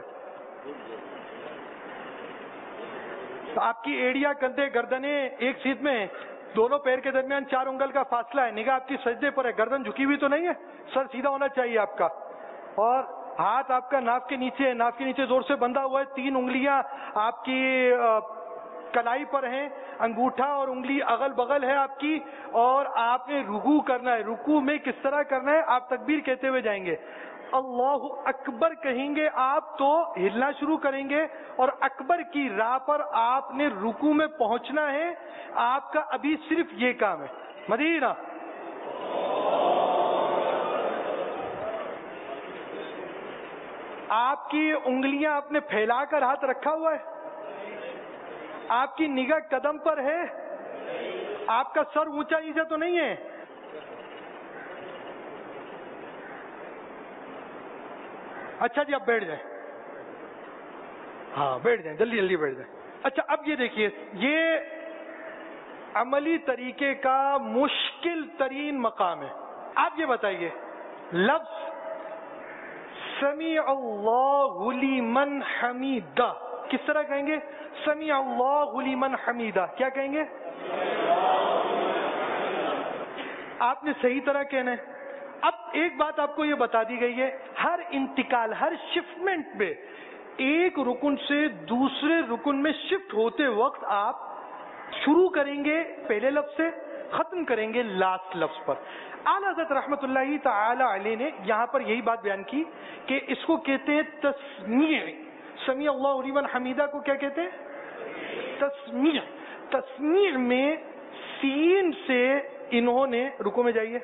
تو آپ کی ایڑیاں، کندھے، گردنیں ایک سیدھ میں ہیں. دونوں پیر کے درمیان 4 انگل کا فاصلہ ہے. نگاہ آپ کی سجدے پر ہے، گردن جھکی ہوئی تو نہیں ہے، سر سیدھا ہونا چاہیے آپ کا. اور ہاتھ آپ کا ناف کے نیچے ہے، ناف کے نیچے زور سے بندھا ہوا ہے. 3 انگلیاں آپ کی کلائی پر ہیں، انگوٹھا اور انگلی اغل بغل ہے آپ کی. اور آپ نے رکوع کرنا ہے. رکوع میں کس طرح کرنا ہے؟ آپ تکبیر کہتے ہوئے جائیں گے، اللہ اکبر کہیں گے آپ تو ہلنا شروع کریں گے، اور اکبر کی راہ پر آپ نے رکوع میں پہنچنا ہے. آپ کا ابھی صرف یہ کام ہے. مدینہ آپ کی انگلیاں آپ نے پھیلا کر ہاتھ رکھا ہوا ہے، آپ کی نگاہ قدم پر ہے، آپ کا سر اونچا نیچا تو نہیں ہے. اچھا جی، اب بیٹھ جائیں. ہاں بیٹھ جائیں، جلدی جلدی بیٹھ جائیں. اچھا اب یہ دیکھیے، یہ عملی طریقے کا مشکل ترین مقام ہے. آپ یہ بتائیے، لفظ سمیع اللہ لمن حمیدہ کس طرح کہیں گے؟ سمیع اللہ لمن حمیدہ کیا کہیں گے؟ آپ نے صحیح طرح کہنا ہے. اب ایک بات آپ کو یہ بتا دی گئی ہے، ہر انتقال، ہر شفٹمنٹ میں ایک رکن سے دوسرے رکن میں شفٹ ہوتے وقت آپ شروع کریں گے پہلے لفظ سے، ختم کریں گے لاسٹ لفظ پر. اعلیٰ حضرت رحمت اللہ تعالی علیہ نے یہاں پر یہی بات بیان کی کہ اس کو کہتے ہیں تسمیع. سمیع اللہ لمن حمیدہ کو کیا کہتے ہیں؟ تسمیع. تسمیع میں سین سے انہوں نے، رکو میں جائیے،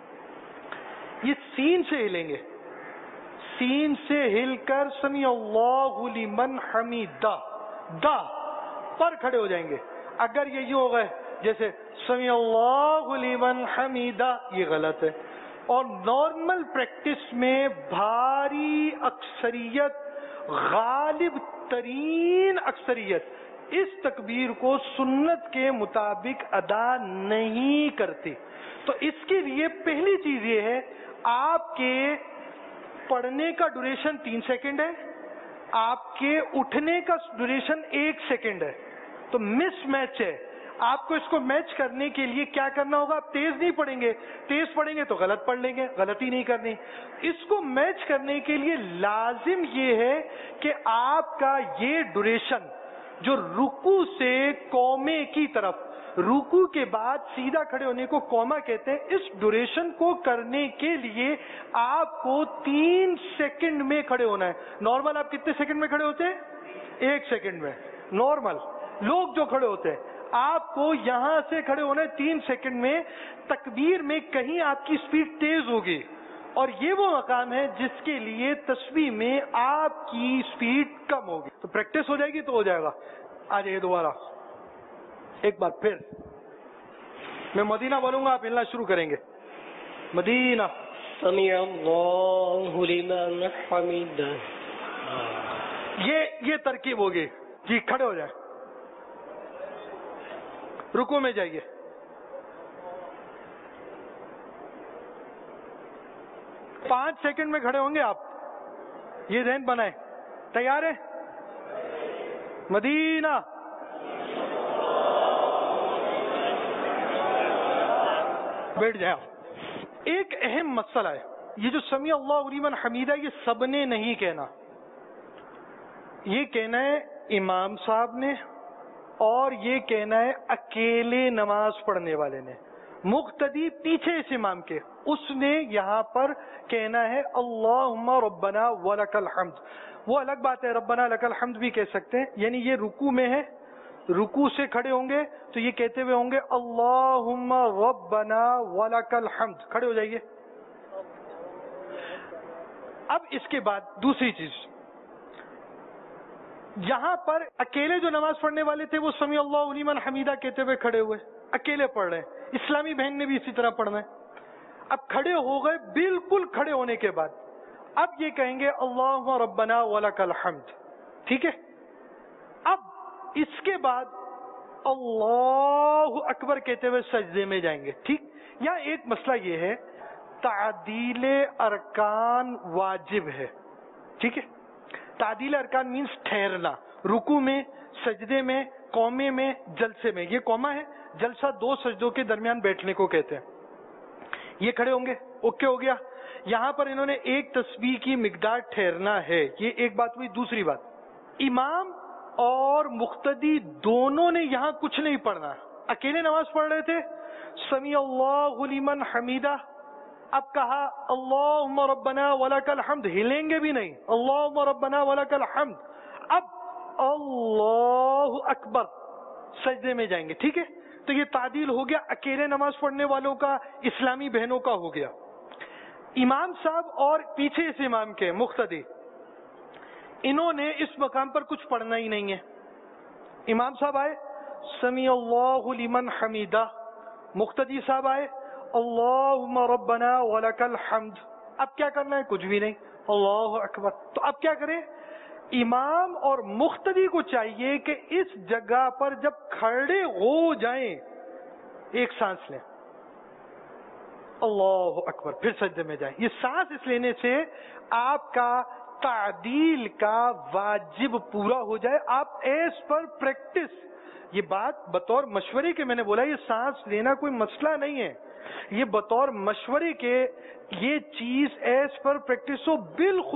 یہ سین سے ہلیں گے، سین سے ہل کر سمیع اللہ لمن حمیدہ دا پر کھڑے ہو جائیں گے. اگر یہ یوں ہوگا جیسے سمیع اللہ لمن حمیدہ، یہ غلط ہے. اور نارمل پریکٹس میں بھاری اکثریت، غالب ترین اکثریت اس تکبیر کو سنت کے مطابق ادا نہیں کرتی. تو اس کے لیے پہلی چیز یہ ہے، آپ کے پڑھنے کا ڈوریشن 3 سیکنڈ ہے، آپ کے اٹھنے کا ڈوریشن 1 سیکنڈ ہے. تو مس میچ ہے. آپ کو اس کو میچ کرنے کے لیے کیا کرنا ہوگا؟ آپ تیز نہیں پڑھیں گے، تیز پڑھیں گے تو غلط پڑھ لیں گے، غلطی نہیں کرنی. اس کو میچ کرنے کے لیے لازم یہ ہے کہ آپ کا یہ ڈوریشن جو رکوع سے قومے کی طرف، رکوع کے بعد سیدھا کھڑے ہونے کو قوما کہتے ہیں، اس ڈوریشن کو کرنے کے لیے آپ کو 3 سیکنڈ میں کھڑے ہونا ہے. نارمل آپ کتنے سیکنڈ میں کھڑے ہوتے ہیں؟ 1 سیکنڈ میں. نارمل لوگ جو کھڑے ہوتے ہیں، آپ کو یہاں سے کھڑے ہونا ہے 3 سیکنڈ میں. تکبیر میں کہیں آپ کی سپیڈ تیز ہوگی، اور یہ وہ مقام ہے جس کے لیے تسبیح میں آپ کی سپیڈ کم ہوگی. تو پریکٹس ہو جائے گی تو ہو جائے گا. آ جائیے دوبارہ ایک بار پھر. میں مدینہ بولوں گا، آپ ہلنا شروع کریں گے. مدینہ. سمیع اللہ لمن حمیدہ. یہ ترکیب ہوگی. جی کھڑے ہو جائیں، رکوع میں جائیے. پانچ سیکنڈ میں کھڑے ہوں گے آپ، یہ ذہن بنائیں. تیار ہے؟ مدینہ. بیٹھ جائیں. ایک اہم مسئلہ ہے، یہ جو سمیع اللہ لمن حمیدہ، یہ سب نے نہیں کہنا. یہ کہنا ہے امام صاحب نے، اور یہ کہنا ہے اکیلے نماز پڑھنے والے نے. مقتدی پیچھے اس امام کے، اس نے یہاں پر کہنا ہے اللہم ربنا ولک الحمد. وہ الگ بات ہے، ربنا لک الحمد بھی کہہ سکتے ہیں. یعنی یہ رکوع میں ہے، رکوع سے کھڑے ہوں گے تو یہ کہتے ہوئے ہوں گے اللہم ربنا ولک الحمد. کھڑے ہو جائیے. اب اس کے بعد دوسری چیز، یہاں پر اکیلے جو نماز پڑھنے والے تھے وہ سمیع اللہ لمن حمیدہ کہتے ہوئے کھڑے ہوئے، اکیلے پڑھ رہے ہیں. اسلامی بہن نے بھی اسی طرح پڑھنا ہے. اب کھڑے ہو گئے، بالکل کھڑے ہونے کے بعد اب یہ کہیں گے اللہم ربنا ولک الحمد. ٹھیک ہے؟ اب اس کے بعد اللہ اکبر کہتے ہوئے سجدے میں جائیں گے. ٹھیک؟ یہاں ایک مسئلہ یہ ہے، تعدیل ارکان واجب ہے. ٹھیک ہے؟ تعدیل ارکان مینس ٹھہرنا، رکوع میں، سجدے میں، قومے میں، جلسے میں. یہ قوما ہے، جلسہ 2 سجدوں کے درمیان بیٹھنے کو کہتے ہیں. یہ کھڑے ہوں گے، اوکے ہو گیا. یہاں پر انہوں نے ایک تسبیح کی مقدار ٹھہرنا ہے، یہ ایک بات ہوئی. دوسری بات، امام اور مقتدی دونوں نے یہاں کچھ نہیں پڑھنا. اکیلے نماز پڑھ رہے تھے، سمیع اللہ لمن حمیدہ، اب کہا اللہم ربنا ولک الحمد، ہلیں گے بھی نہیں، اللہم ربنا ولک الحمد. اب اللہ اکبر، سجدے میں جائیں گے. ٹھیک ہے؟ تو یہ تعدیل ہو گیا، اکیلے نماز پڑھنے والوں کا، اسلامی بہنوں کا ہو گیا. امام صاحب اور پیچھے اس امام کے مقتدی، انہوں نے اس مقام پر کچھ پڑھنا ہی نہیں ہے. امام صاحب آئے سمیع اللہ لمن حمیدہ، مقتدی صاحب آئے اللہم ربنا ولک الحمد. اب کیا کرنا ہے؟ کچھ بھی نہیں، اللہ اکبر. تو اب کیا کریں؟ امام اور مقتدی کو چاہیے کہ اس جگہ پر جب کھڑے ہو جائیں ایک سانس لیں، اللہ اکبر، پھر سجدے میں جائیں. یہ سانس اس لینے سے آپ کا تعدیل کا واجب پورا ہو جائے. آپ ایز پر پریکٹس، یہ بات بطور مشورے کے میں نے بولا، یہ سانس لینا کوئی مسئلہ نہیں ہے. یہ بطور مشورے کے یہ چیز ایز پر پریکٹس ہو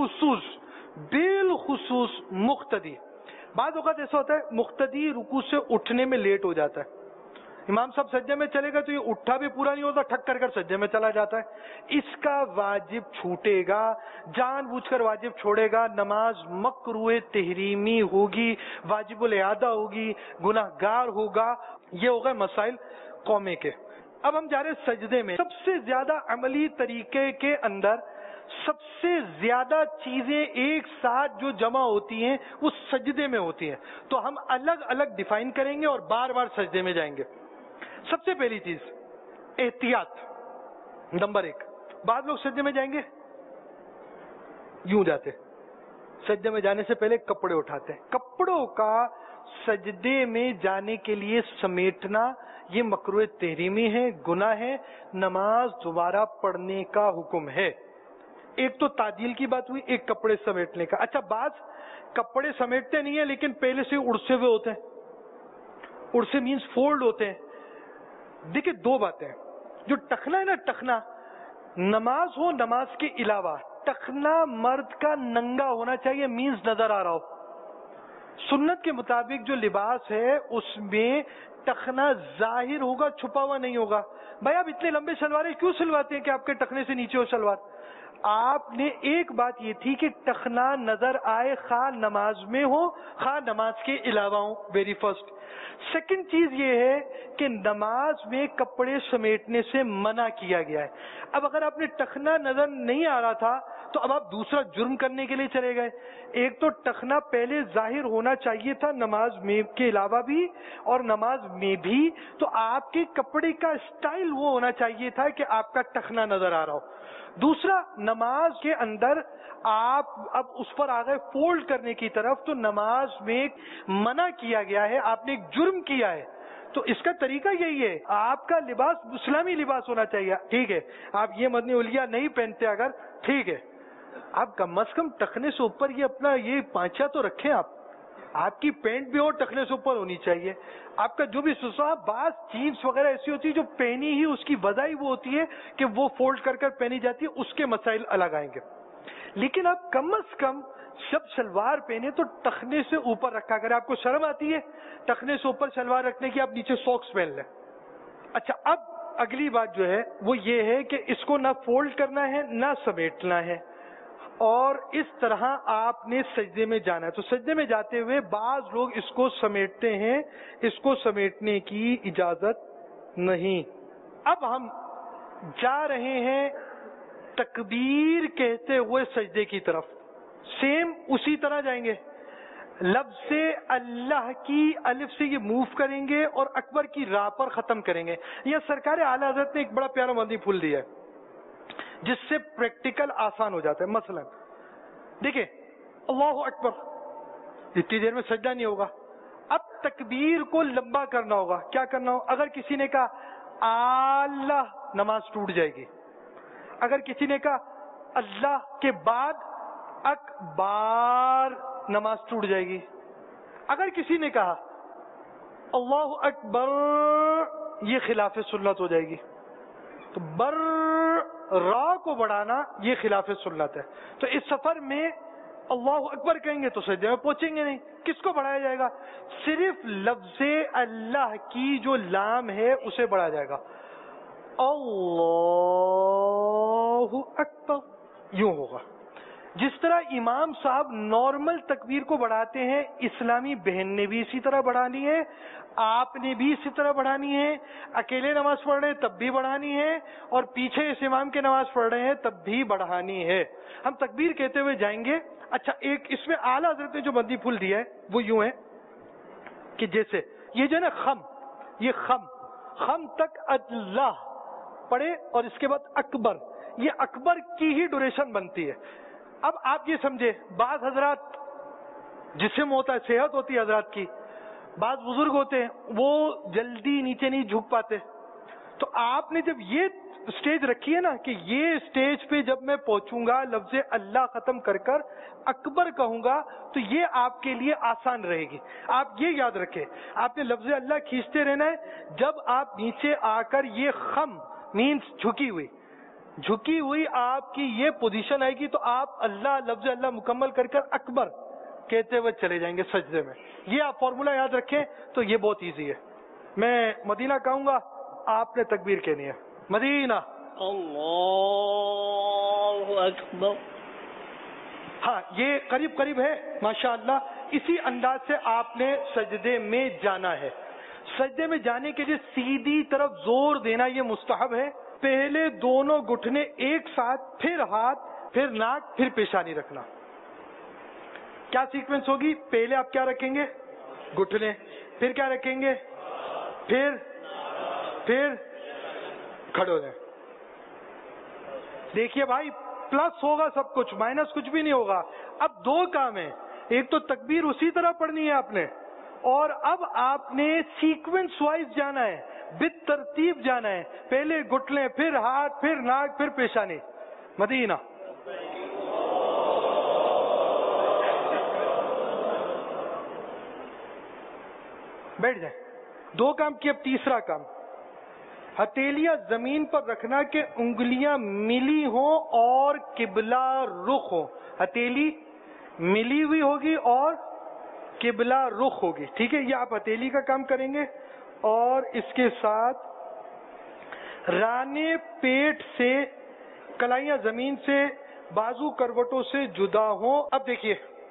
بالخصوص مقتدی. بعض اوقات ایسا ہوتا ہے مقتدی رکوع سے اٹھنے میں لیٹ ہو جاتا ہے, امام صاحب سجدے میں چلے گا تو یہ اٹھا بھی پورا نہیں ہوتا, ٹھک کر سجدے میں چلا جاتا ہے. اس کا واجب چھوٹے گا, جان بوجھ کر واجب چھوڑے گا, نماز مکروہ تحریمی ہوگی, واجب الاعادہ ہوگی, گناہ گار ہوگا. یہ ہو گئے مسائل قومے کے. اب ہم جا رہے سجدے میں. سب سے زیادہ عملی طریقے کے اندر سب سے زیادہ چیزیں ایک ساتھ جو جمع ہوتی ہیں وہ سجدے میں ہوتی ہیں, تو ہم الگ الگ ڈیفائن کریں گے اور بار بار سجدے میں جائیں گے. سب سے پہلی چیز احتیاط. نمبر 1, بعض لوگ سجدے میں جائیں گے یوں جاتے, سجدے میں جانے سے پہلے کپڑے اٹھاتے ہیں. کپڑوں کا سجدے میں جانے کے لیے سمیٹنا یہ مکروہ تحریمی ہے, گناہ ہے, نماز دوبارہ پڑھنے کا حکم ہے. ایک تو تعدیل کی بات ہوئی, ایک کپڑے سمیٹنے کا. اچھا, بعض کپڑے سمیٹتے نہیں ہیں لیکن پہلے سے اڑسے ہوئے ہوتے ہیں. اڑسے مینز فولڈ ہوتے ہیں. دیکھیں دو باتیں, جو ٹخنا ہے نا, ٹخنا نماز ہو نماز کے علاوہ ٹخنا مرد کا ننگا ہونا چاہیے, مینز نظر آ رہا ہو. سنت کے مطابق جو لباس ہے اس میں ٹخنا ظاہر ہوگا, چھپا ہوا نہیں ہوگا. بھائی آپ اتنے لمبے شلواریں کیوں سلواتے ہیں کہ آپ کے ٹخنے سے نیچے ہو شلوار؟ آپ نے ایک بات یہ تھی کہ ٹخنا نظر آئے, خواہ نماز میں ہو خواہ نماز کے علاوہ ہو, ویری فرسٹ. سیکنڈ چیز یہ ہے کہ نماز میں کپڑے سمیٹنے سے منع کیا گیا ہے. اب اگر آپ نے ٹخنا نظر نہیں آ رہا تھا تو اب آپ دوسرا جرم کرنے کے لیے چلے گئے. ایک تو ٹخنا پہلے ظاہر ہونا چاہیے تھا نماز میں کے علاوہ بھی اور نماز میں بھی, تو آپ کے کپڑے کا اسٹائل وہ ہونا چاہیے تھا کہ آپ کا ٹخنا نظر آ رہا ہو. دوسرا, نماز کے اندر آپ اب اس پر آ گئے فولڈ کرنے کی طرف, تو نماز میں منع کیا گیا ہے, آپ نے ایک جرم کیا ہے. تو اس کا طریقہ یہی ہے, آپ کا لباس اسلامی لباس ہونا چاہیے. ٹھیک ہے, آپ یہ مدنی اولیا نہیں پہنتے اگر, ٹھیک ہے, آپ کم از کم ٹخنے سے اوپر یہ اپنا یہ پانچا تو رکھیں. آپ کی پینٹ بھی اور ٹخنے سے اوپر ہونی چاہیے. آپ کا جو بھی سسا, بعض جینس وغیرہ ایسی ہوتی ہے جو پہنی ہی اس کی وجہ ہی وہ ہوتی ہے کہ وہ فولڈ کر کر پہنی جاتی ہے, اس کے مسائل الگ آئیں گے. لیکن آپ کم از کم جب شلوار پہنے تو ٹخنے سے اوپر رکھا کریں. آپ کو شرم آتی ہے ٹخنے سے اوپر شلوار رکھنے کی, آپ نیچے ساکس پہن لیں. اچھا, اب اگلی بات جو ہے وہ یہ ہے کہ اس کو نہ فولڈ کرنا ہے نہ سمیٹنا ہے, اور اس طرح آپ نے سجدے میں جانا ہے. تو سجدے میں جاتے ہوئے بعض لوگ اس کو سمیٹتے ہیں, اس کو سمیٹنے کی اجازت نہیں. اب ہم جا رہے ہیں تکبیر کہتے ہوئے سجدے کی طرف, سیم اسی طرح جائیں گے. لفظ اللہ کی الف سے یہ موو کریں گے اور اکبر کی راہ پر ختم کریں گے. یہ سرکار اعلی حضرت نے ایک بڑا پیارا مدنی پھول دیا ہے جس سے پریکٹیکل آسان ہو جاتا ہے. مثلا دیکھیں, اللہ اکبر, اتنی دیر میں سجدہ نہیں ہوگا. اب تکبیر کو لمبا کرنا ہوگا. کیا کرنا ہو؟ اگر کسی نے کہا اللہ, نماز ٹوٹ جائے گی. اگر کسی نے کہا اللہ کے بعد اکبار, نماز ٹوٹ جائے گی. اگر کسی نے کہا اللہ اکبر, یہ خلاف سنت ہو جائے گی. تو را کو بڑھانا یہ خلاف سنت ہے. تو اس سفر میں اللہ اکبر کہیں گے تو سجدے میں پہنچیں گے نہیں. کس کو بڑھایا جائے گا؟ صرف لفظ اللہ کی جو لام ہے اسے بڑھایا جائے گا. اللہ اکبر یوں ہوگا. جس طرح امام صاحب نارمل تکبیر کو بڑھاتے ہیں, اسلامی بہن نے بھی اسی طرح بڑھانی ہے, آپ نے بھی اسی طرح بڑھانی ہے. اکیلے نماز پڑھ رہے ہیں تب بھی بڑھانی ہے, اور پیچھے اس امام کے نماز پڑھ رہے ہیں تب بھی بڑھانی ہے. ہم تکبیر کہتے ہوئے جائیں گے. اچھا, ایک اس میں اعلیٰ حضرت نے جو مدنی پھول دیا ہے وہ یوں ہے کہ جیسے یہ جو ہے نا خم, یہ خم تک اللہ پڑھے اور اس کے بعد اکبر, یہ اکبر کی ہی ڈوریشن بنتی ہے. اب آپ یہ سمجھے, بعض حضرات جسم ہوتا ہے, صحت ہوتی ہے حضرات کی, بعض بزرگ ہوتے ہیں وہ جلدی نیچے نہیں جھک پاتے. تو آپ نے جب یہ اسٹیج رکھی ہے نا کہ یہ اسٹیج پہ جب میں پہنچوں گا لفظ اللہ ختم کر کر اکبر کہوں گا تو یہ آپ کے لیے آسان رہے گی. آپ یہ یاد رکھیں, آپ نے لفظ اللہ کھینچتے رہنا ہے. جب آپ نیچے آ کر یہ خم مینس جھکی ہوئی. جھکی ہوئی آپ کی یہ پوزیشن آئے گی تو آپ اللہ لفظ اللہ مکمل کر کر اکبر کہتے ہوئے چلے جائیں گے سجدے میں. یہ آپ فارمولا یاد رکھیں تو یہ بہت ایزی ہے. میں مدینہ کہوں گا, آپ نے تکبیر کہنی ہے. مدینہ اللہ اکبر. ہاں یہ قریب قریب ہے ماشاءاللہ. اسی انداز سے آپ نے سجدے میں جانا ہے. سجدے میں جانے کے لیے سیدھی طرف زور دینا یہ مستحب ہے. پہلے دونوں گھٹنے ایک ساتھ, پھر ہاتھ, پھر ناک, پھر پیشانی رکھنا. کیا سیکوینس ہوگی؟ پہلے آپ کیا رکھیں گے؟ گھٹنے. پھر کیا رکھیں گے؟ پھر کھڑے ہو جائیں. دیکھیے بھائی, پلس ہوگا سب کچھ, مائنس کچھ بھی نہیں ہوگا. اب دو کام ہیں, ایک تو تکبیر اسی طرح پڑھنی ہے آپ نے, اور اب آپ نے سیکوینس وائز جانا ہے, بالترتیب جانا ہے. پہلے گھٹنے, پھر ہاتھ, پھر ناک, پھر پیشانی. مدینہ بیٹھ جائیں. دو کام کی. اب تیسرا کام, ہتھیلیاں زمین پر رکھنا کہ انگلیاں ملی ہوں اور قبلہ رخ ہو. ہتھیلی ملی ہوئی ہوگی اور قبلہ رخ ہوگی. ٹھیک ہے, یہ آپ ہتھیلی کا کام کریں گے. اور اس کے ساتھ رانے پیٹ سے کلائیاں زمین سے, بازو کروٹوں سے جدا ہوں. اب دیکھیے,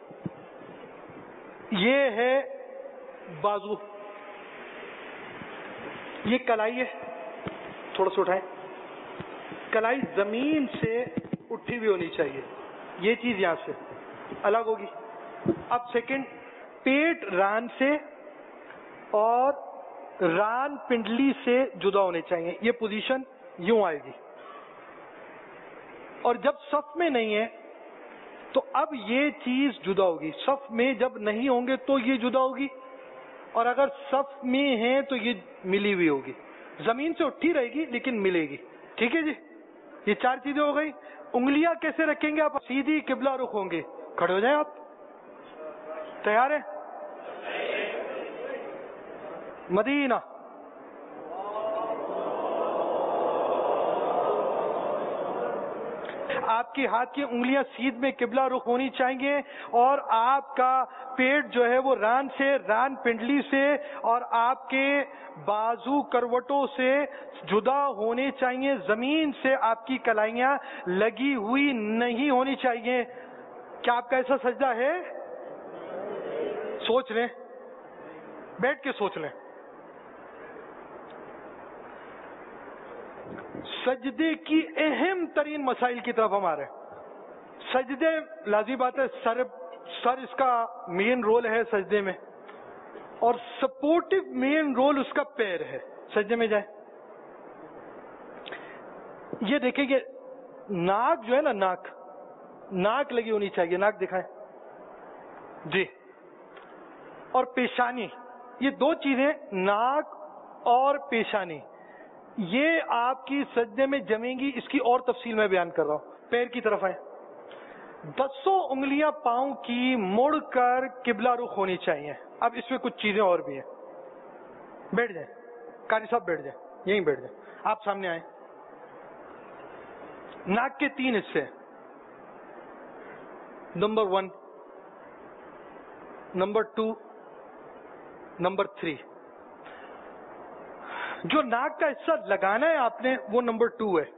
یہ ہے بازو, یہ کلائی ہے, تھوڑا سا اٹھائیں. کلائی زمین سے اٹھی ہوئی ہونی چاہیے. یہ چیز یہاں سے الگ ہوگی. اب سیکنڈ, پیٹ ران سے اور ران پنڈلی سے جدا ہونے چاہیے. یہ پوزیشن یوں آئے گی. اور جب صف میں نہیں ہے تو اب یہ چیز جدا ہوگی. صف میں جب نہیں ہوں گے تو یہ جدا ہوگی, اور اگر صف میں ہیں تو یہ ملی ہوئی ہوگی. زمین سے اٹھی رہے گی لیکن ملے گی. ٹھیک ہے جی, یہ چار چیزیں ہو گئی. انگلیاں کیسے رکھیں گے آپ؟ سیدھی قبلہ رخ ہوں گے. کھڑے ہو جائیں آپ. تیار ہیں؟ مدینہ آپ کی ہاتھ کی انگلیاں سیدھ میں قبلہ رخ ہونی چاہیے, اور آپ کا پیٹ جو ہے وہ ران سے, ران پنڈلی سے اور آپ کے بازو کروٹوں سے جدا ہونے چاہیے. زمین سے آپ کی کلائیاں لگی ہوئی نہیں ہونی چاہیے. کیا آپ کا ایسا سجدہ ہے؟ سوچ لیں, بیٹھ کے سوچ لیں. سجدے کی اہم ترین مسائل کی طرف ہمارے سجدے, لازمی بات ہے سر اس کا مین رول ہے سجدے میں, اور سپورٹو مین رول اس کا پیر ہے. سجدے میں جائیں, یہ دیکھیں کہ ناک جو ہے نا, ناک لگی ہونی چاہیے. ناک دکھائیں جی. اور پیشانی, یہ دو چیزیں, ناک اور پیشانی, یہ آپ کی سجدے میں جمیں گی. اس کی اور تفصیل میں بیان کر رہا ہوں. پیر کی طرف آئیں. 10 انگلیاں پاؤں کی مڑ کر قبلہ رخ ہونی چاہیے. اب اس میں کچھ چیزیں اور بھی ہیں. بیٹھ جائیں قاری صاحب, بیٹھ جائیں, یہیں بیٹھ جائیں. آپ سامنے آئیں. ناک کے 3 حصے, نمبر 1, نمبر 2, نمبر 3. جو ناک کا حصہ لگانا ہے آپ نے وہ نمبر 2 ہے,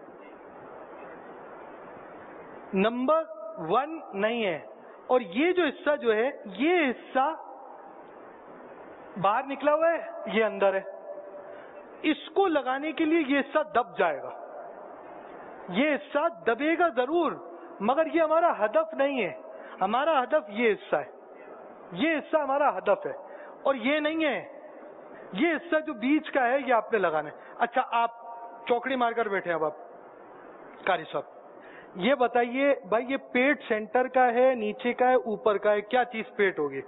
نمبر 1 نہیں ہے. اور یہ جو حصہ جو ہے, یہ حصہ باہر نکلا ہوا ہے, یہ اندر ہے. اس کو لگانے کے لیے یہ حصہ دب جائے گا. یہ حصہ دبے گا ضرور, مگر یہ ہمارا ہدف نہیں ہے. ہمارا ہدف یہ حصہ ہے, یہ حصہ ہمارا ہدف ہے, اور یہ نہیں ہے. یہ حصہ جو بیچ کا ہے یہ آپ نے لگانا ہے. اچھا, آپ چوکڑی مار کر بیٹھے. اب آپ قاری صاحب یہ بتائیے بھائی, یہ پیٹ سینٹر کا ہے, نیچے کا ہے, اوپر کا ہے؟ کیا چیز پیٹ ہوگی؟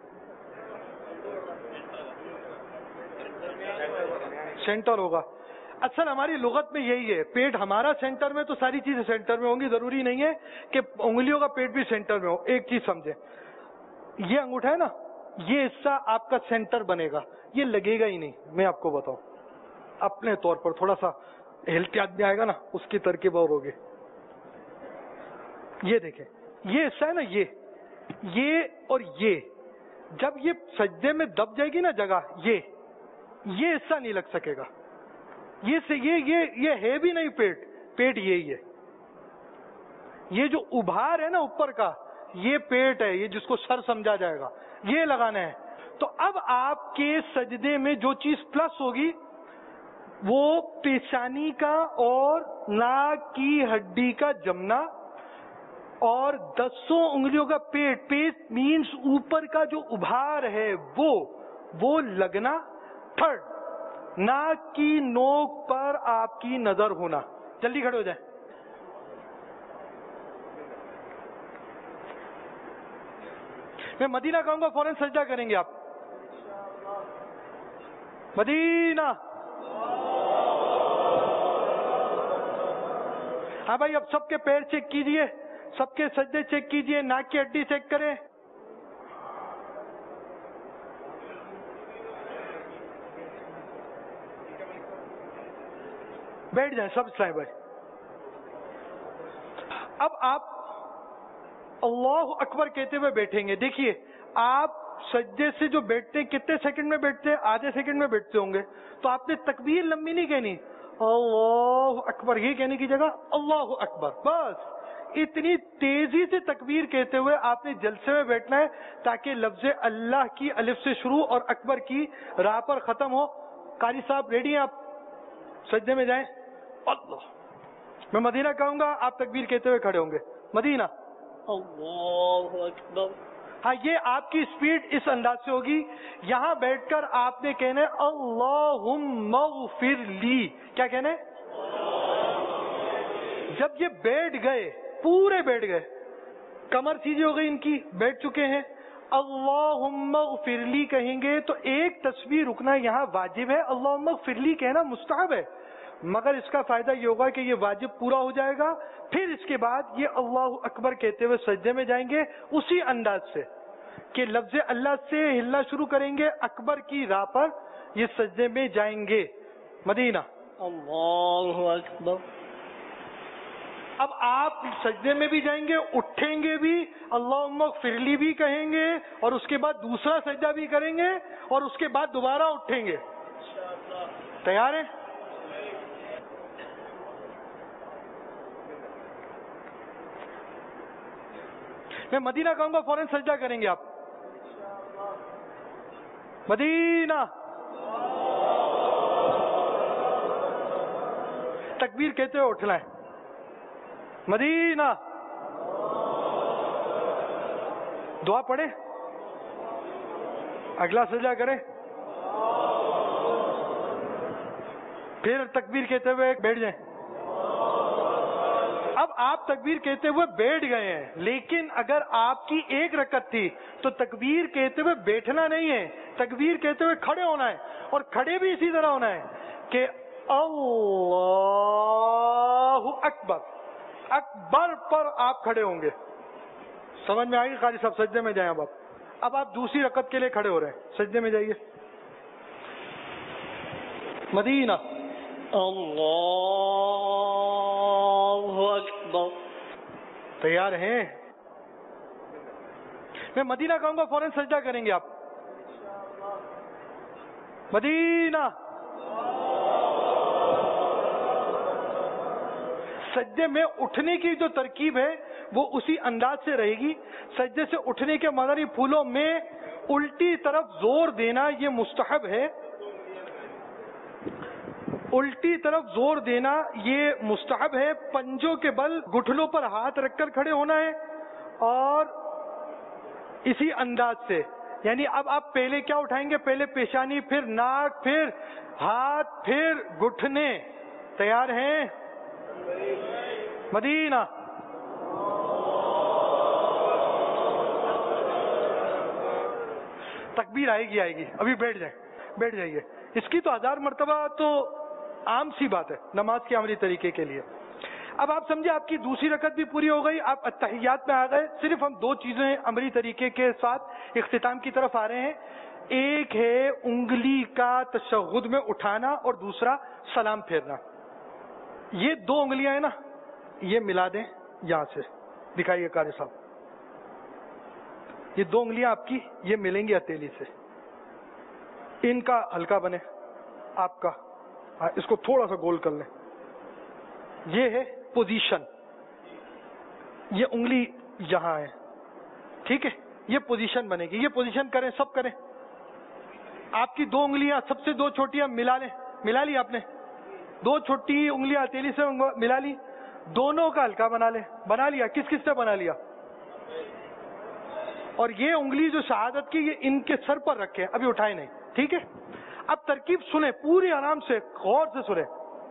سینٹر ہوگا. اصل ہماری لغت میں یہی ہے, پیٹ ہمارا سینٹر میں تو ساری چیزیں سینٹر میں ہوں گی. ضروری نہیں ہے کہ انگلیوں کا پیٹ بھی سینٹر میں ہو. ایک چیز سمجھیں, یہ انگوٹھا ہے نا, یہ حصہ آپ کا سینٹر بنے گا. یہ لگے گا ہی نہیں. میں آپ کو بتاؤں اپنے طور پر, تھوڑا سا احتیاط بھی آئے گا نا اس کی ترکیب اور ہوگی. یہ دیکھیں یہ حصہ ہے نا یہ اور یہ جب یہ سجدے میں دب جائے گی نا جگہ یہ حصہ نہیں لگ سکے گا. یہ ہے بھی نہیں پیٹ یہی ہے. یہ جو ابھار ہے نا اوپر کا یہ پیٹ ہے, یہ جس کو سر سمجھا جائے گا یہ لگانا ہے. تو اب آپ کے سجدے میں جو چیز پلس ہوگی وہ پیشانی کا اور ناک کی ہڈی کا جمنا اور 10 انگلیوں کا پیٹ مینس اوپر کا جو ابھار ہے وہ لگنا. تھرڈ, ناک کی نوک پر آپ کی نظر ہونا. جلدی کھڑے ہو جائیں. میں مدینہ کہوں گا فوراً سجدہ کریں گے آپ. مدینہ. ہاں بھائی اب سب کے پیر چیک کیجئے, سب کے سجدے چیک کیجئے, ناک کی ہڈی چیک کریں. بیٹھ جائیں سب اسلام بھائی. اب آپ اللہ اکبر کہتے ہوئے بیٹھیں گے. دیکھیے آپ سجدے سے جو بیٹھتے ہیں کتنے سیکنڈ میں بیٹھتے ہیں؟ آدھے سیکنڈ میں بیٹھتے ہوں گے. تو آپ نے تکبیر لمبی نہیں کہنی, اللہ اکبر یہ کہنے کی جگہ اللہ اکبر, بس اتنی تیزی سے تکبیر کہتے ہوئے آپ نے جلسے میں بیٹھنا ہے تاکہ لفظ اللہ کی الف سے شروع اور اکبر کی راہ پر ختم ہو. قاری صاحب ریڈی ہیں؟ آپ سجدے میں جائیں. اللہ. میں مدینہ کہوں گا آپ تکبیر کہتے ہوئے کھڑے ہوں گے. مدینہ. اللہ اکبر. ہاں یہ آپ کی سپیڈ اس انداز سے ہوگی. یہاں بیٹھ کر آپ نے کہنا ہے اللہم اغفر لی. کیا کہنا ہے؟ جب یہ بیٹھ گئے, پورے بیٹھ گئے, کمر سیدھی ہو گئی ان کی, بیٹھ چکے ہیں, اللہم اغفر لی کہیں گے تو ایک تسبیح رکنا یہاں واجب ہے. اللہم اغفر لی کہنا مستحب ہے, مگر اس کا فائدہ یہ ہوگا کہ یہ واجب پورا ہو جائے گا. پھر اس کے بعد یہ اللہ اکبر کہتے ہوئے سجدے میں جائیں گے اسی انداز سے کہ لفظ اللہ سے ہلنا شروع کریں گے, اکبر کی راہ پر یہ سجدے میں جائیں گے. مدینہ. اللہ اکبر. اب آپ سجدے میں بھی جائیں گے, اٹھیں گے بھی, اللہم اغفر لی بھی کہیں گے, اور اس کے بعد دوسرا سجدہ بھی کریں گے, اور اس کے بعد دوبارہ اٹھیں گے. تیار ہیں؟ میں مدینہ کہوں گا فوراً سجدہ کریں گے آپ. مدینہ. تکبیر کہتے ہوئے اٹھنا ہے. مدینہ. دعا پڑھیں, اگلا سجدہ کریں, پھر تکبیر کہتے ہوئے بیٹھ جائیں. اب آپ تکبیر کہتے ہوئے بیٹھ گئے ہیں, لیکن اگر آپ کی ایک رکعت تھی تو تکبیر کہتے ہوئے بیٹھنا نہیں ہے, تکبیر کہتے ہوئے کھڑے ہونا ہے, اور کھڑے بھی اسی طرح ہونا ہے کہ اللہ اکبر. اکبر پر آپ کھڑے ہوں گے. سمجھ میں آئے گی؟ قاری صاحب سجدے میں جائیں. اب آپ دوسری رکعت کے لیے کھڑے ہو رہے ہیں, سجدے میں جائیے. مدینہ. اللہ اکبر. تیار ہیں؟ میں مدینہ کہوں گا فوراً سجدہ کریں گے آپ. مدینہ. سجدے میں اٹھنے کی جو ترکیب ہے وہ اسی انداز سے رہے گی. سجدے سے اٹھنے کے مدنی پھولوں میں الٹی طرف زور دینا یہ مستحب ہے. الٹی طرف زور دینا یہ مستحب ہے. پنجوں کے بل گھٹنوں پر ہاتھ رکھ کر کھڑے ہونا ہے, اور اسی انداز سے, یعنی اب آپ پہلے کیا اٹھائیں گے؟ پہلے پیشانی, پھر ناک, پھر ہاتھ, پھر گھٹنے. تیار ہیں؟ مدینہ. تکبیر آئے گی, ابھی بیٹھ جائیے. اس کی تو 1000 مرتبہ تو عام سی بات ہے نماز کے عملی طریقے کے لیے. اب آپ سمجھے آپ کی دوسری رکعت بھی پوری ہو گئی, آپ اتحیات میں آ گئے. صرف ہم 2 چیزیں عملی طریقے کے ساتھ اختتام کی طرف آ رہے ہیں. ایک ہے انگلی کا تشہد میں اٹھانا, اور دوسرا سلام پھیرنا. یہ دو انگلیاں ہیں نا، یہ ملا دیں یہاں سے، دکھائیے قاری صاحب، یہ دو انگلیاں آپ کی یہ ملیں گی ہتھیلی سے، ان کا ہلکا بنے آپ کا، اس کو تھوڑا سا گول کر لیں، یہ ہے پوزیشن، یہ انگلی یہاں ہے، ٹھیک ہے، یہ پوزیشن بنے گی، یہ پوزیشن کریں، سب کریں، آپ کی دو انگلیاں سب سے دو چھوٹیاں ملا لیں، ملا لی آپ نے، دو چھوٹی انگلیاں ہتھیلی سے ملا لی، دونوں کا ہلکا بنا لیں، بنا لیا، کس کس سے بنا لیا، اور یہ انگلی جو شہادت کی یہ ان کے سر پر رکھیں، ابھی اٹھائیں نہیں، ٹھیک ہے، اب ترکیب سنیں پوری آرام سے، غور سے سنیں،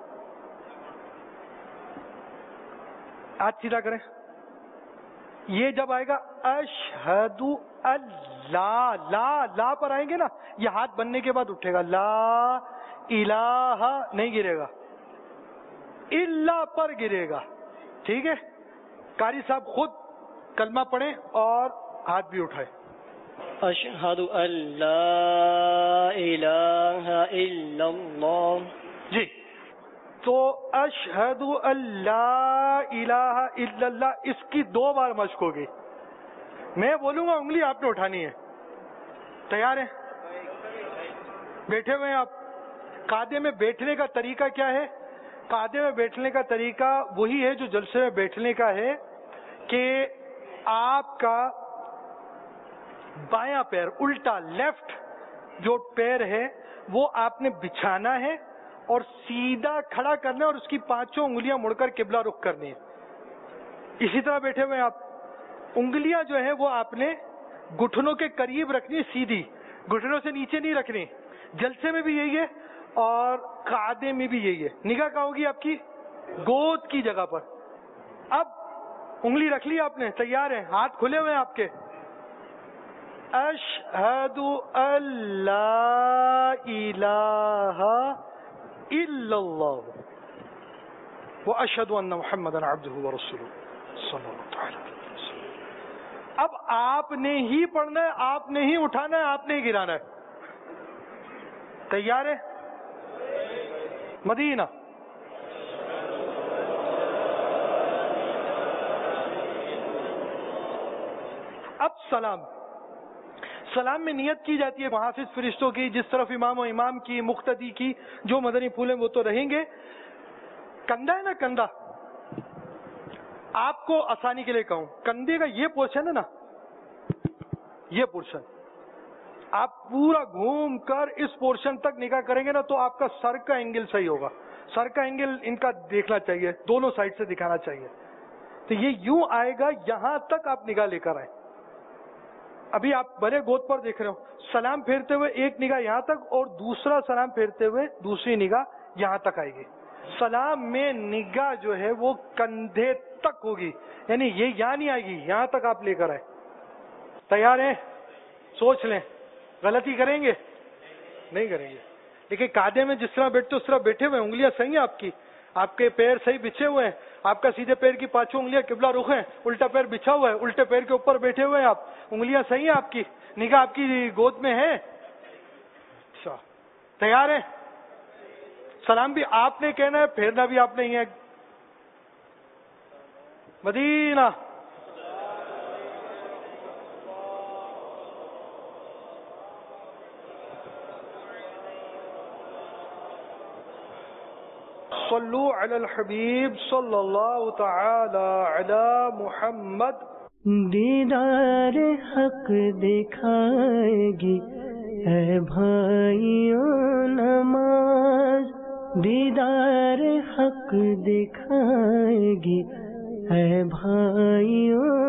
ہاتھ سیدھا کریں، یہ جب آئے گا اشہد اللہ، لا پر آئیں گے نا، یہ ہاتھ بننے کے بعد اٹھے گا، لا الہ نہیں گرے گا، الا پر گرے گا، ٹھیک ہے، قاری صاحب خود کلمہ پڑھیں اور ہاتھ بھی اٹھائے، اشہد ان لا الہ الا اللہ، جی، تو اشہد ان لا الہ الا اللہ، اس کی 2 بار مشق ہوگی، میں بولوں گا انگلی آپ نے اٹھانی ہے، تیار ہیں؟ بیٹھے ہوئے ہیں آپ، قعدے میں بیٹھنے کا طریقہ کیا ہے؟ قعدے میں بیٹھنے کا طریقہ وہی ہے جو جلسے میں بیٹھنے کا ہے، کہ آپ کا بایاں پیر الٹا، لیفٹ جو پیر ہے وہ آپ نے بچھانا ہے اور سیدھا کھڑا کرنا ہے، اور اس کی 5 انگلیاں مڑ کر قبلہ رخ کرنی ہے، اسی طرح بیٹھے ہوئے آپ، انگلیاں جو ہیں وہ آپ نے گھٹنوں کے قریب رکھنی، سیدھی، گھٹنوں سے نیچے نہیں رکھنی، جلسے میں بھی یہی ہے اور قعدے میں بھی یہی ہے، نگاہ کہاں ہوگی آپ کی؟ گود کی جگہ پر، اب انگلی رکھ لی آپ نے، تیار ہیں، ہاتھ کھلے ہوئے ہیں آپ کے، اشہد ان لا الہ الا اللہ واشہد ان محمدا عبدہ ورسولہ صلی اللہ تعالی علیہ وسلم، اب آپ نے ہی پڑھنا ہے، آپ نے ہی اٹھانا ہے، آپ نے ہی گرانا ہے، تیار ہے؟ مدینہ اب سلام میں نیت کی جاتی ہے محافظ فرشتوں کی، جس طرف امام و امام کی، مقتدی کی، جو مدنی پھول ہیں وہ تو رہیں گے، کندھا ہے نا، کندھا، آپ کو آسانی کے لیے کہوں، کندھے کا یہ پورشن ہے نا، یہ پورشن آپ پورا گھوم کر اس پورشن تک نگاہ کریں گے نا، تو آپ کا سر کا اینگل صحیح ہوگا، سر کا اینگل ان کا دیکھنا چاہیے، دونوں سائڈ سے دکھانا چاہیے، تو یہ یوں آئے گا، یہاں تک آپ نگاہ لے کر آئیں، ابھی آپ بڑے گود پر دیکھ رہے ہو، سلام پھیرتے ہوئے ایک نگاہ یہاں تک اور دوسرا سلام پھیرتے ہوئے دوسری نگاہ یہاں تک آئے گی، سلام میں نگاہ جو ہے وہ کندھے تک ہوگی، یعنی یہ یہاں نہیں آئے گی، یہاں تک آپ لے کر آئے، تیار ہیں؟ سوچ لیں، غلطی کریں گے؟ نہیں کریں گے، لیکن قعدے میں جس طرح بیٹھتے اس طرح بیٹھے ہوئے، انگلیاں صحیح ہیں آپ کی، آپ کے پیر صحیح بچھے ہوئے ہیں، آپ کا سیدھے پیر کی 5 انگلیاں قبلہ رخ ہیں، الٹا پیر بچھا ہوا ہے، الٹے پیر کے اوپر بیٹھے ہوئے ہیں آپ، انگلیاں صحیح ہیں آپ کی، نگاہ آپ کی گود میں ہے، اچھا تیار ہیں؟ سلام بھی آپ نے کہنا ہے، پھیرنا بھی آپ نے ہی ہے، مدینہ صلو علی الحبیب صلی اللہ تعالی علی محمد، دیدار حق دکھائے گی اے بھائیوں نماز، دیدار حق دکھائے گی اے بھائیوں